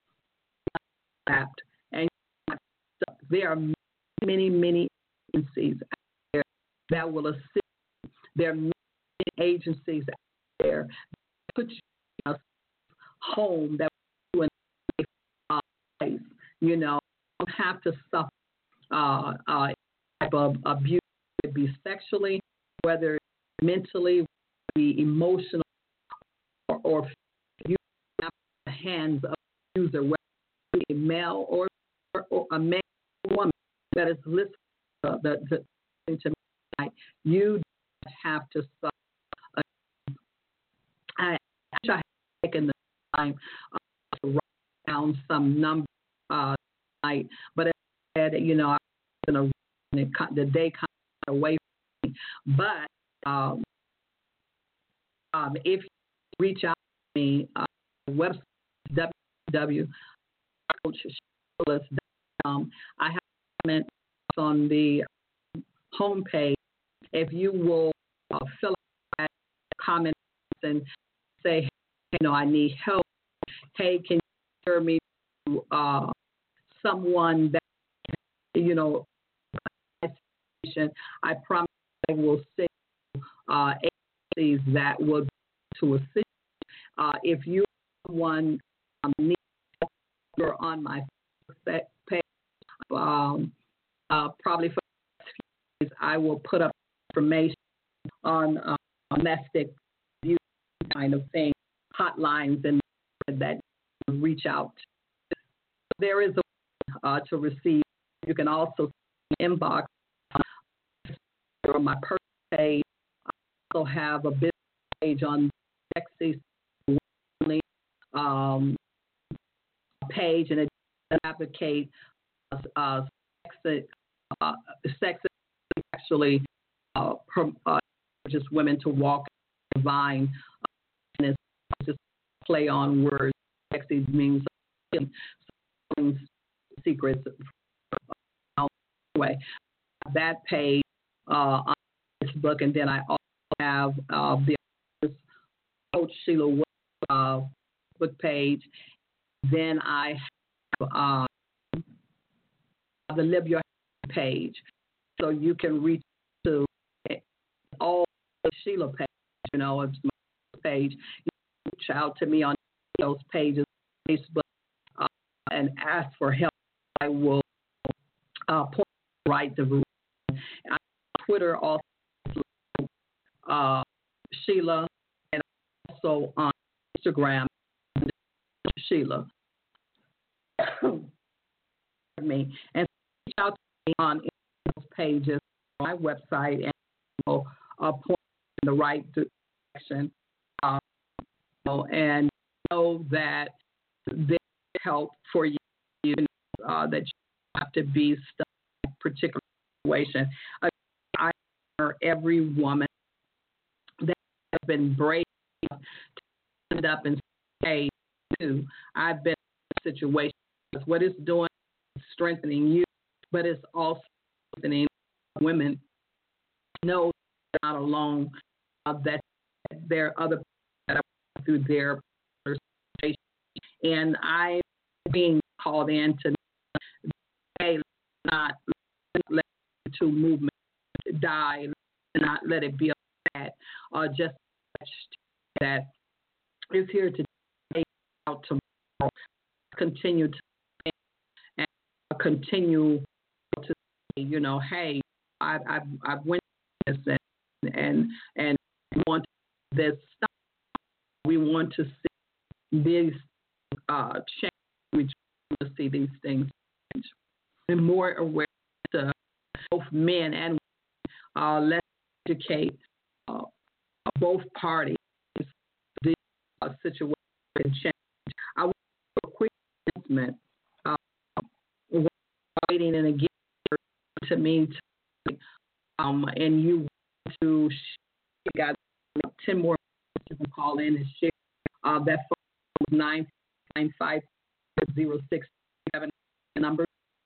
trapped, and you're not stuck. There are many, many agencies out there that will assist you. There are many agencies out there that put you in a home that will put you in a place. You know, you don't have to suffer type of abuse, whether it be sexually, whether it's mentally, whether it be emotional, or you have the hands of the user, whether it be a male or a man or woman that is listening to me tonight. You don't have to suffer. I wish I had taken the time to write down some numbers tonight, but as I said, you know, I was the day kind of away from me. But if you reach out to me, website www.coachsharless.com. I have comments on the homepage. If you will fill out comments and say, hey, you know, I need help. Hey, can you refer me to someone that, you know, I promise I will send you a agencies that will be to assist. If you one need, you're on my page. Probably for the next few days, I will put up information on domestic abuse kind of thing, hotlines, and that you reach out. There is a way to receive. You can also inbox on my personal page. I also have a business page on Sexy page, and it advocate sex actually just women to walk divine, and it's just play on words. Sexy means secrets. Anyway, that page on Facebook, and then I also have the Coach Sheila Wood book page. Then I have the Live Your page, so you can reach to all the Sheila page. It's my page. You can reach out to me on those pages, Facebook, and ask for help. I will point right the route. Twitter also Sheila, and also on Instagram Sheila. Me and reach out to me on those pages, my website, and point in the right direction. And know that there's help for you. That you have to be stuck in a particular situation. I honor every woman that has been brave enough to stand up and say, I've been in a situation. What it's doing is strengthening you, but it's also strengthening women. Know they're not alone, that there are other people that are through their situation. And I'm being called in to not let the two movement die, not let it be bad, just that is here to take out tomorrow. Continue to and continue to say, hey, I've went through this and want this stop. We want to see these change. We want to see these things change. And more awareness to both men and women. Let's educate both parties. The situation can change. I want to do a quick announcement. Waiting and again to me, and you want to share, got 10 more minutes. You can call in and share. That phone is 995-0677 number.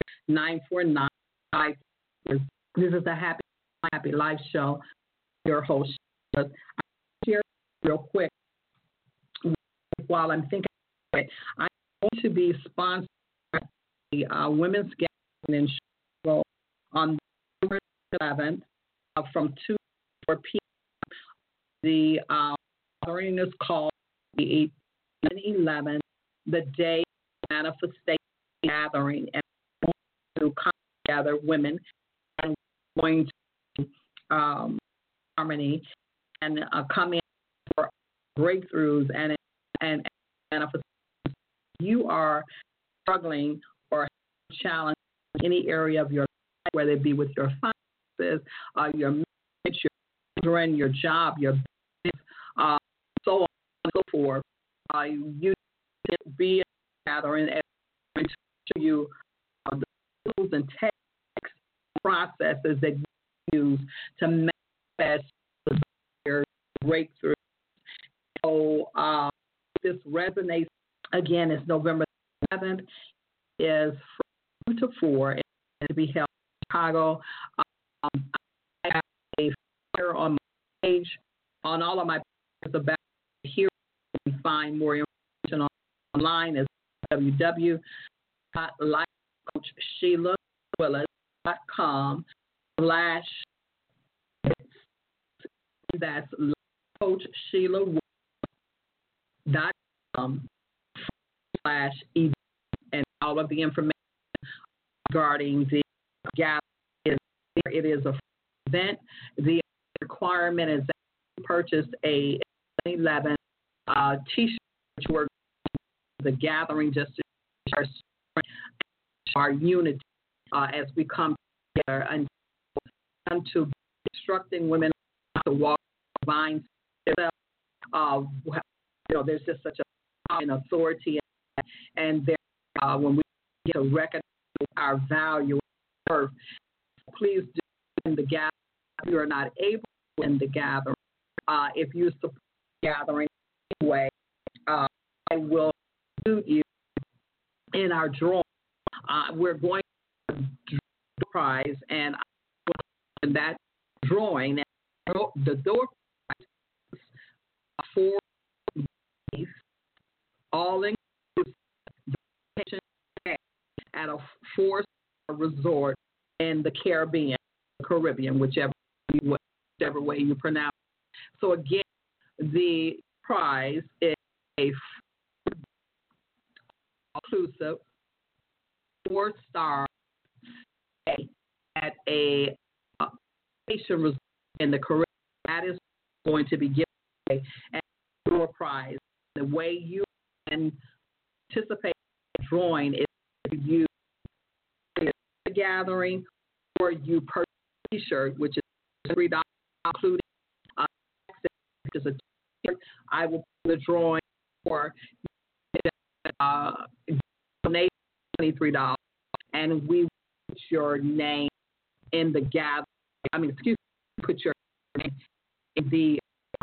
949. This is the Happy Life Show. Your host. I'm here real quick while I'm thinking about it. I'm going to be sponsoring the Women's Gathering in Chicago on November 11th from 2 to 4 p.m. The gathering is called the 11, the Day Manifestation Gathering, and to come together women and going to harmony and come in for breakthroughs and manifestations. You are struggling or challenged in any area of your life, whether it be with your finances, your marriage, your children, your job, your business, so on and so forth. You need to be a gathering and to show you the tools and techniques, processes that you use to manifest your breakthrough. So this resonates. Again, it's November 7th. Is from 2 to 4. It's to be held in Chicago. I have a flyer on my page, on all of my pages about here. You can find more information online at www.lifecoachsheilawillis.com/. That's CoachSheilaWilliams.com/event, and all of the information regarding the gathering is there. It is a event. The requirement is that you purchase a 11 T-shirt, which we're the gathering just to share our unity as we come together and to instructing women to walk divine self. There's just such an authority, and there, when we get to recognize our value and worth, please do in the gathering. If you are not able to in the gathering, if you support the gathering anyway, I will include you in our drawing. We're going to draw the prize, and in that drawing, the door prize is 4 days, all inclusive vacation at a 4-star resort in the Caribbean, whichever way you pronounce it. So again, the prize is a inclusive 4-star stay at a vacation resort in the Caribbean. That is going to be given away as your prize. The way you can participate in the drawing is you the gathering, or you purchase a T-shirt, which is $3, including which is a T-shirt. I will put the drawing for donate $23, and we put your name in the gathering. Put your name in the.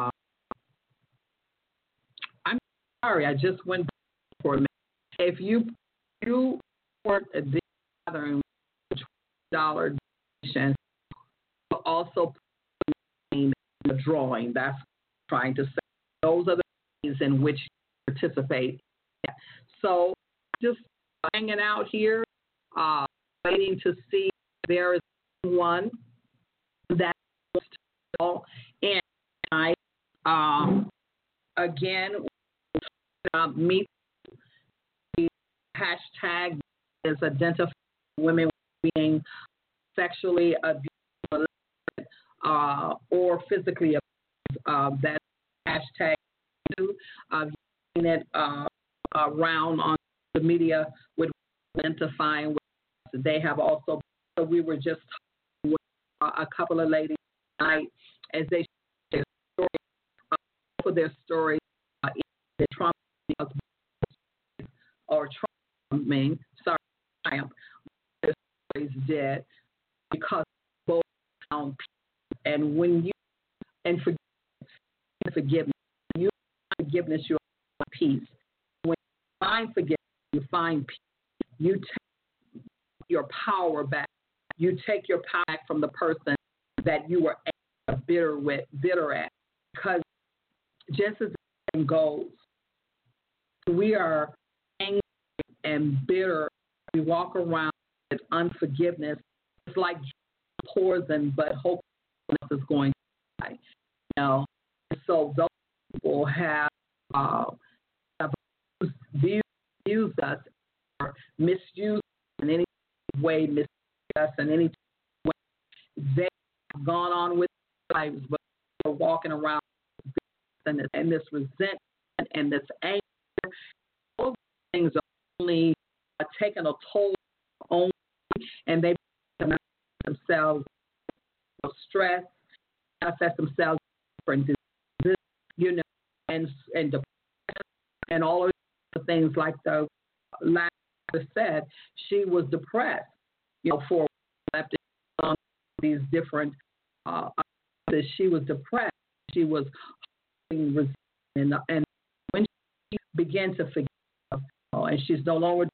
I'm sorry, I just went back for a minute. If you support the gathering with $20 donation, you'll also put your name in the drawing. That's what I'm trying to say. Those are the ways in which you participate. So just hanging out here, waiting to see if there is one that wants to call in tonight. Again, meet the hashtag is identifying women being sexually abused or physically abused. That hashtag using it around on the media with identifying with. They have also. So we were just talking with a couple of ladies tonight as they share their story. For their story, the Trump or triumph. Their stories did because both found peace. And when you forgiveness, you find forgiveness, you find peace. When you find forgiveness, you find peace. You take your power back. You take your power back from the person that you were bitter at. Because just as the saying goes, we are angry and bitter. We walk around with unforgiveness. It's like poison, but hopelessness is going to die. So those people have used us or misused in any way, misused us in any way. They have gone on with their lives, but they're walking around and this resentment and this anger. All these things are only taking a toll on, and they manifest themselves stress, manifest themselves different diseases, and depression, and all of the things like the last said. She was depressed, for these different. She was depressed. She was resentment, and when she began to forgive, and she's no longer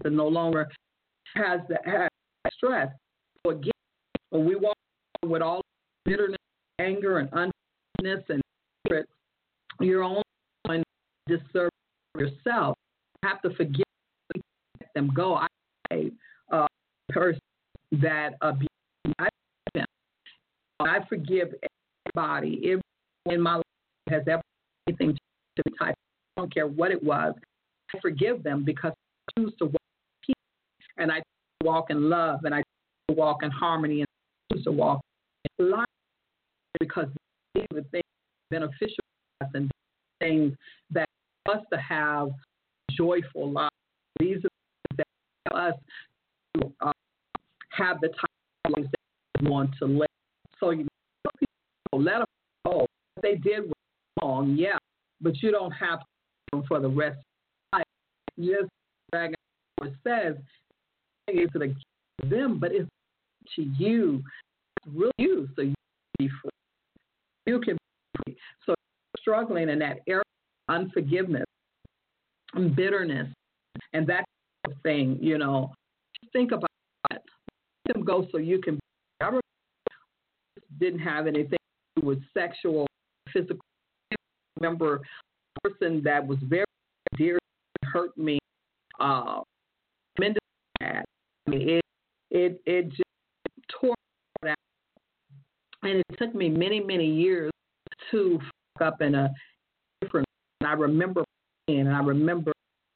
has stress. So again, when we walk with all bitterness, anger, and unforgiveness and spirit, you're only going to disserve yourself. You have to forgive and let them go. I say person that abuse. I forgive everybody in my life has ever anything to the type, I don't care what it was, I forgive them because I choose to walk in peace, and I choose to walk in love, and I choose to walk in harmony, and I choose to walk in life, because these are the things beneficial to us and things that help us to have joyful lives. These are the things that help us to have the type of lives that we want to live. So you let them go. What they did was wrong, yeah, but you don't have to for the rest of your life. Just like it says, it's to them, but it's to you. It's really you, so you can be free. You can be free. So struggling in that area of unforgiveness and bitterness and that kind of thing, think about it. Let them go so you can be free. I didn't have anything to do with sexual, physical. I remember a person that was very dear and hurt me tremendously. I mean, it just tore me out. And it took me many, many years to fuck up in a different way. And I remember praying, and I remember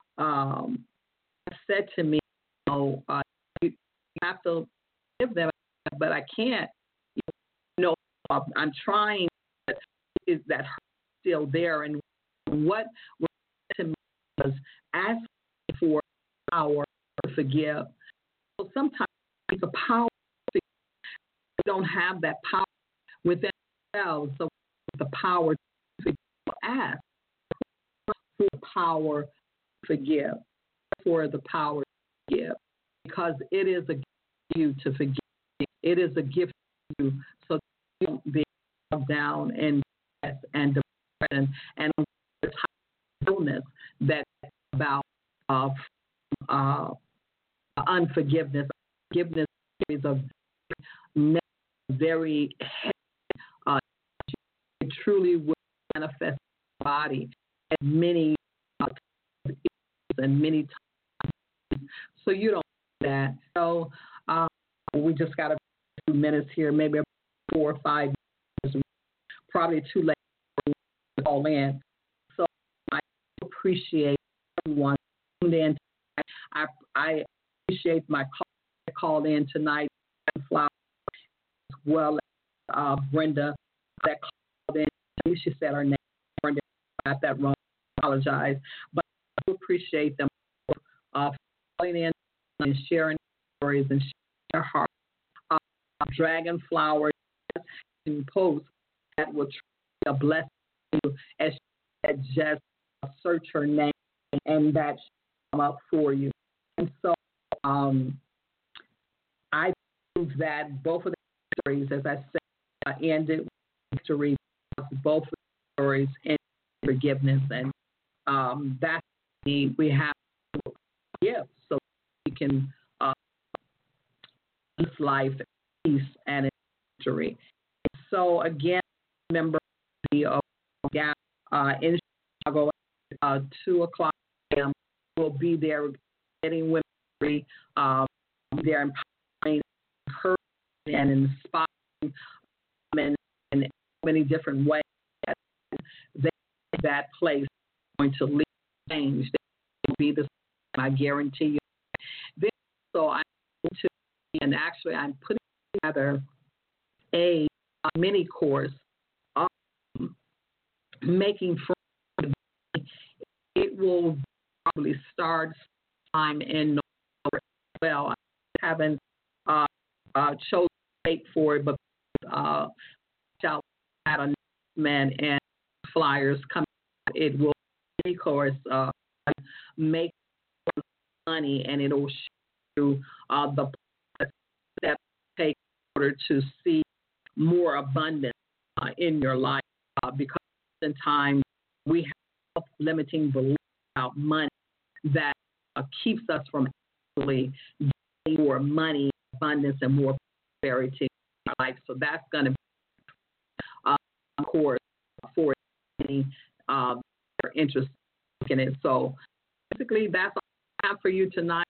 said to me, you have to give them, but I can't. I'm trying, but is that hurt still there? And what was to me was asking for power to forgive. So sometimes it's a power to forgive. We don't have that power within ourselves. So the power to forgive. Ask for the power to forgive. For the power to forgive. Because it is a gift to you to forgive. It is a gift to you so that you don't be down in stress and depression and the type of illness that's about unforgiveness. Forgiveness is a very heavy, it truly will manifest in the body at many and many times. So you don't do that. So we just got a few minutes here, maybe 4 or 5 years, probably too late to call in. So I appreciate everyone tuned in. I appreciate my call in tonight, as well as Brenda that called in. She said her name. Brenda, I got that wrong. I apologize. But I do appreciate them calling in and sharing stories and sharing their heart. Dragon Flower post that will truly bless you as she just search her name and that she'll come up for you. And so I think that both of the stories, as I said, ended with victory. Both of the stories end with forgiveness, and that's the need we have to give so we can live life in peace and in victory. So again, remember the in Chicago at 2 o'clock p.m. We'll be there getting women free. They're empowering, encouraging, and inspiring them in many different ways. That place is going to lead change. They will be the same, I guarantee you. Then, so I'm to, and actually I'm putting together a mini course on making friends. It will probably start sometime in November as well. I haven't chosen a date for it, but shall have an announcement and flyers coming. It will be a course make money, and it will show you the steps to take in order to see more abundance in your life, because sometimes we have limiting beliefs about money that keeps us from actually getting more money, abundance, and more prosperity in our life. So that's going to be a course for any that are interested in it. So basically, that's all I have for you tonight.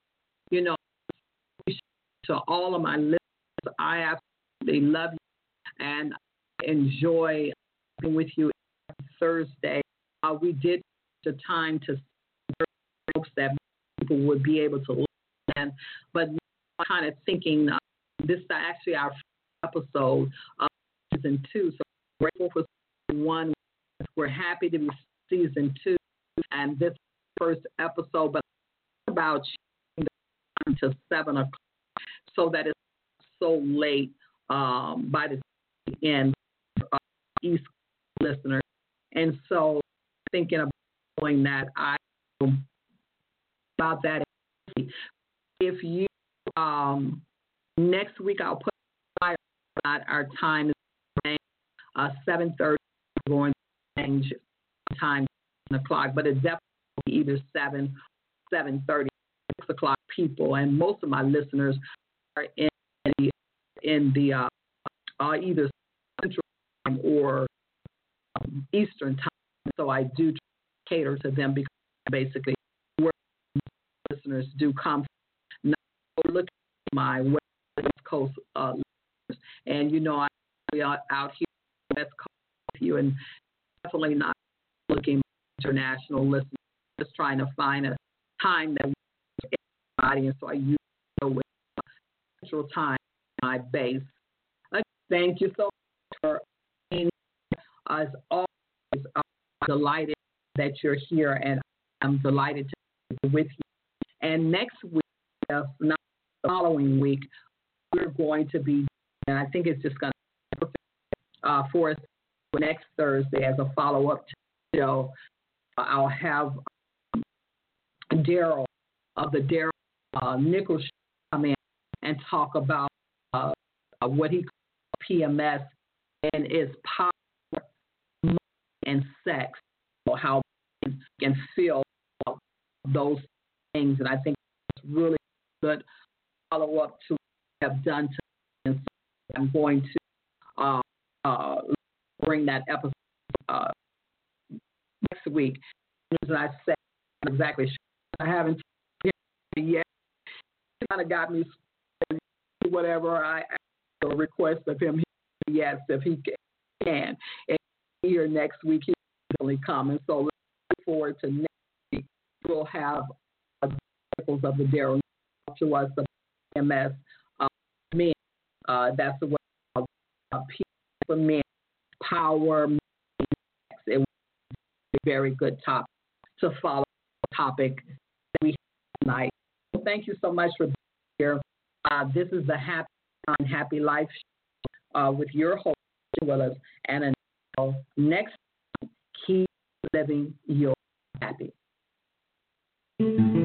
To all of my listeners, I absolutely love you and I enjoy being with you Thursday, we did the time to hopes that people would be able to listen. But kind of thinking this is actually our first episode of season 2. So we're grateful for season 1. We're happy to be season 2, and this first episode, but about changing the time to 7 o'clock so that it's so late by the end East listeners. And so thinking about doing that, about that. If you next week I'll put our time is 7:30. We're going to change time 7 o'clock, but it's definitely either 7, 7:30, 6 o'clock people, and most of my listeners are in the either Central Time or Eastern Time. So I do cater to them because basically where listeners do come. Now look at my West Coast listeners, and we are out here on the West Coast with you, and definitely not looking at international listeners. Just trying to find a time that works for everybody, and so I use with Central Time my base. Thank you so much for being here. As always, I'm delighted that you're here, and I'm delighted to be with you. And next week, if not the following week, we're going to be, and I think it's just going to be perfect for us next Thursday as a follow-up to the show. I'll have Daryl of the Daryl Nichols show come in and talk about what he calls PMS and its power, money, and sex, or how you can feel those things. And I think it's really good follow-up to what we have done to. And so I'm going to bring that episode next week. As I said, I'm exactly sure. I haven't yet. He kind of got me whatever I asked or request of him. Yes, if he can. And here next week, he'll definitely come. And so look forward to next week. We'll have examples of the Daryl to us of PMS men. That's the way for men. Power, it was a very good topic to follow the topic that we have tonight. So thank you so much for being here. This is the Happy Life show with your host, Willis. And until next time, keep living your happy.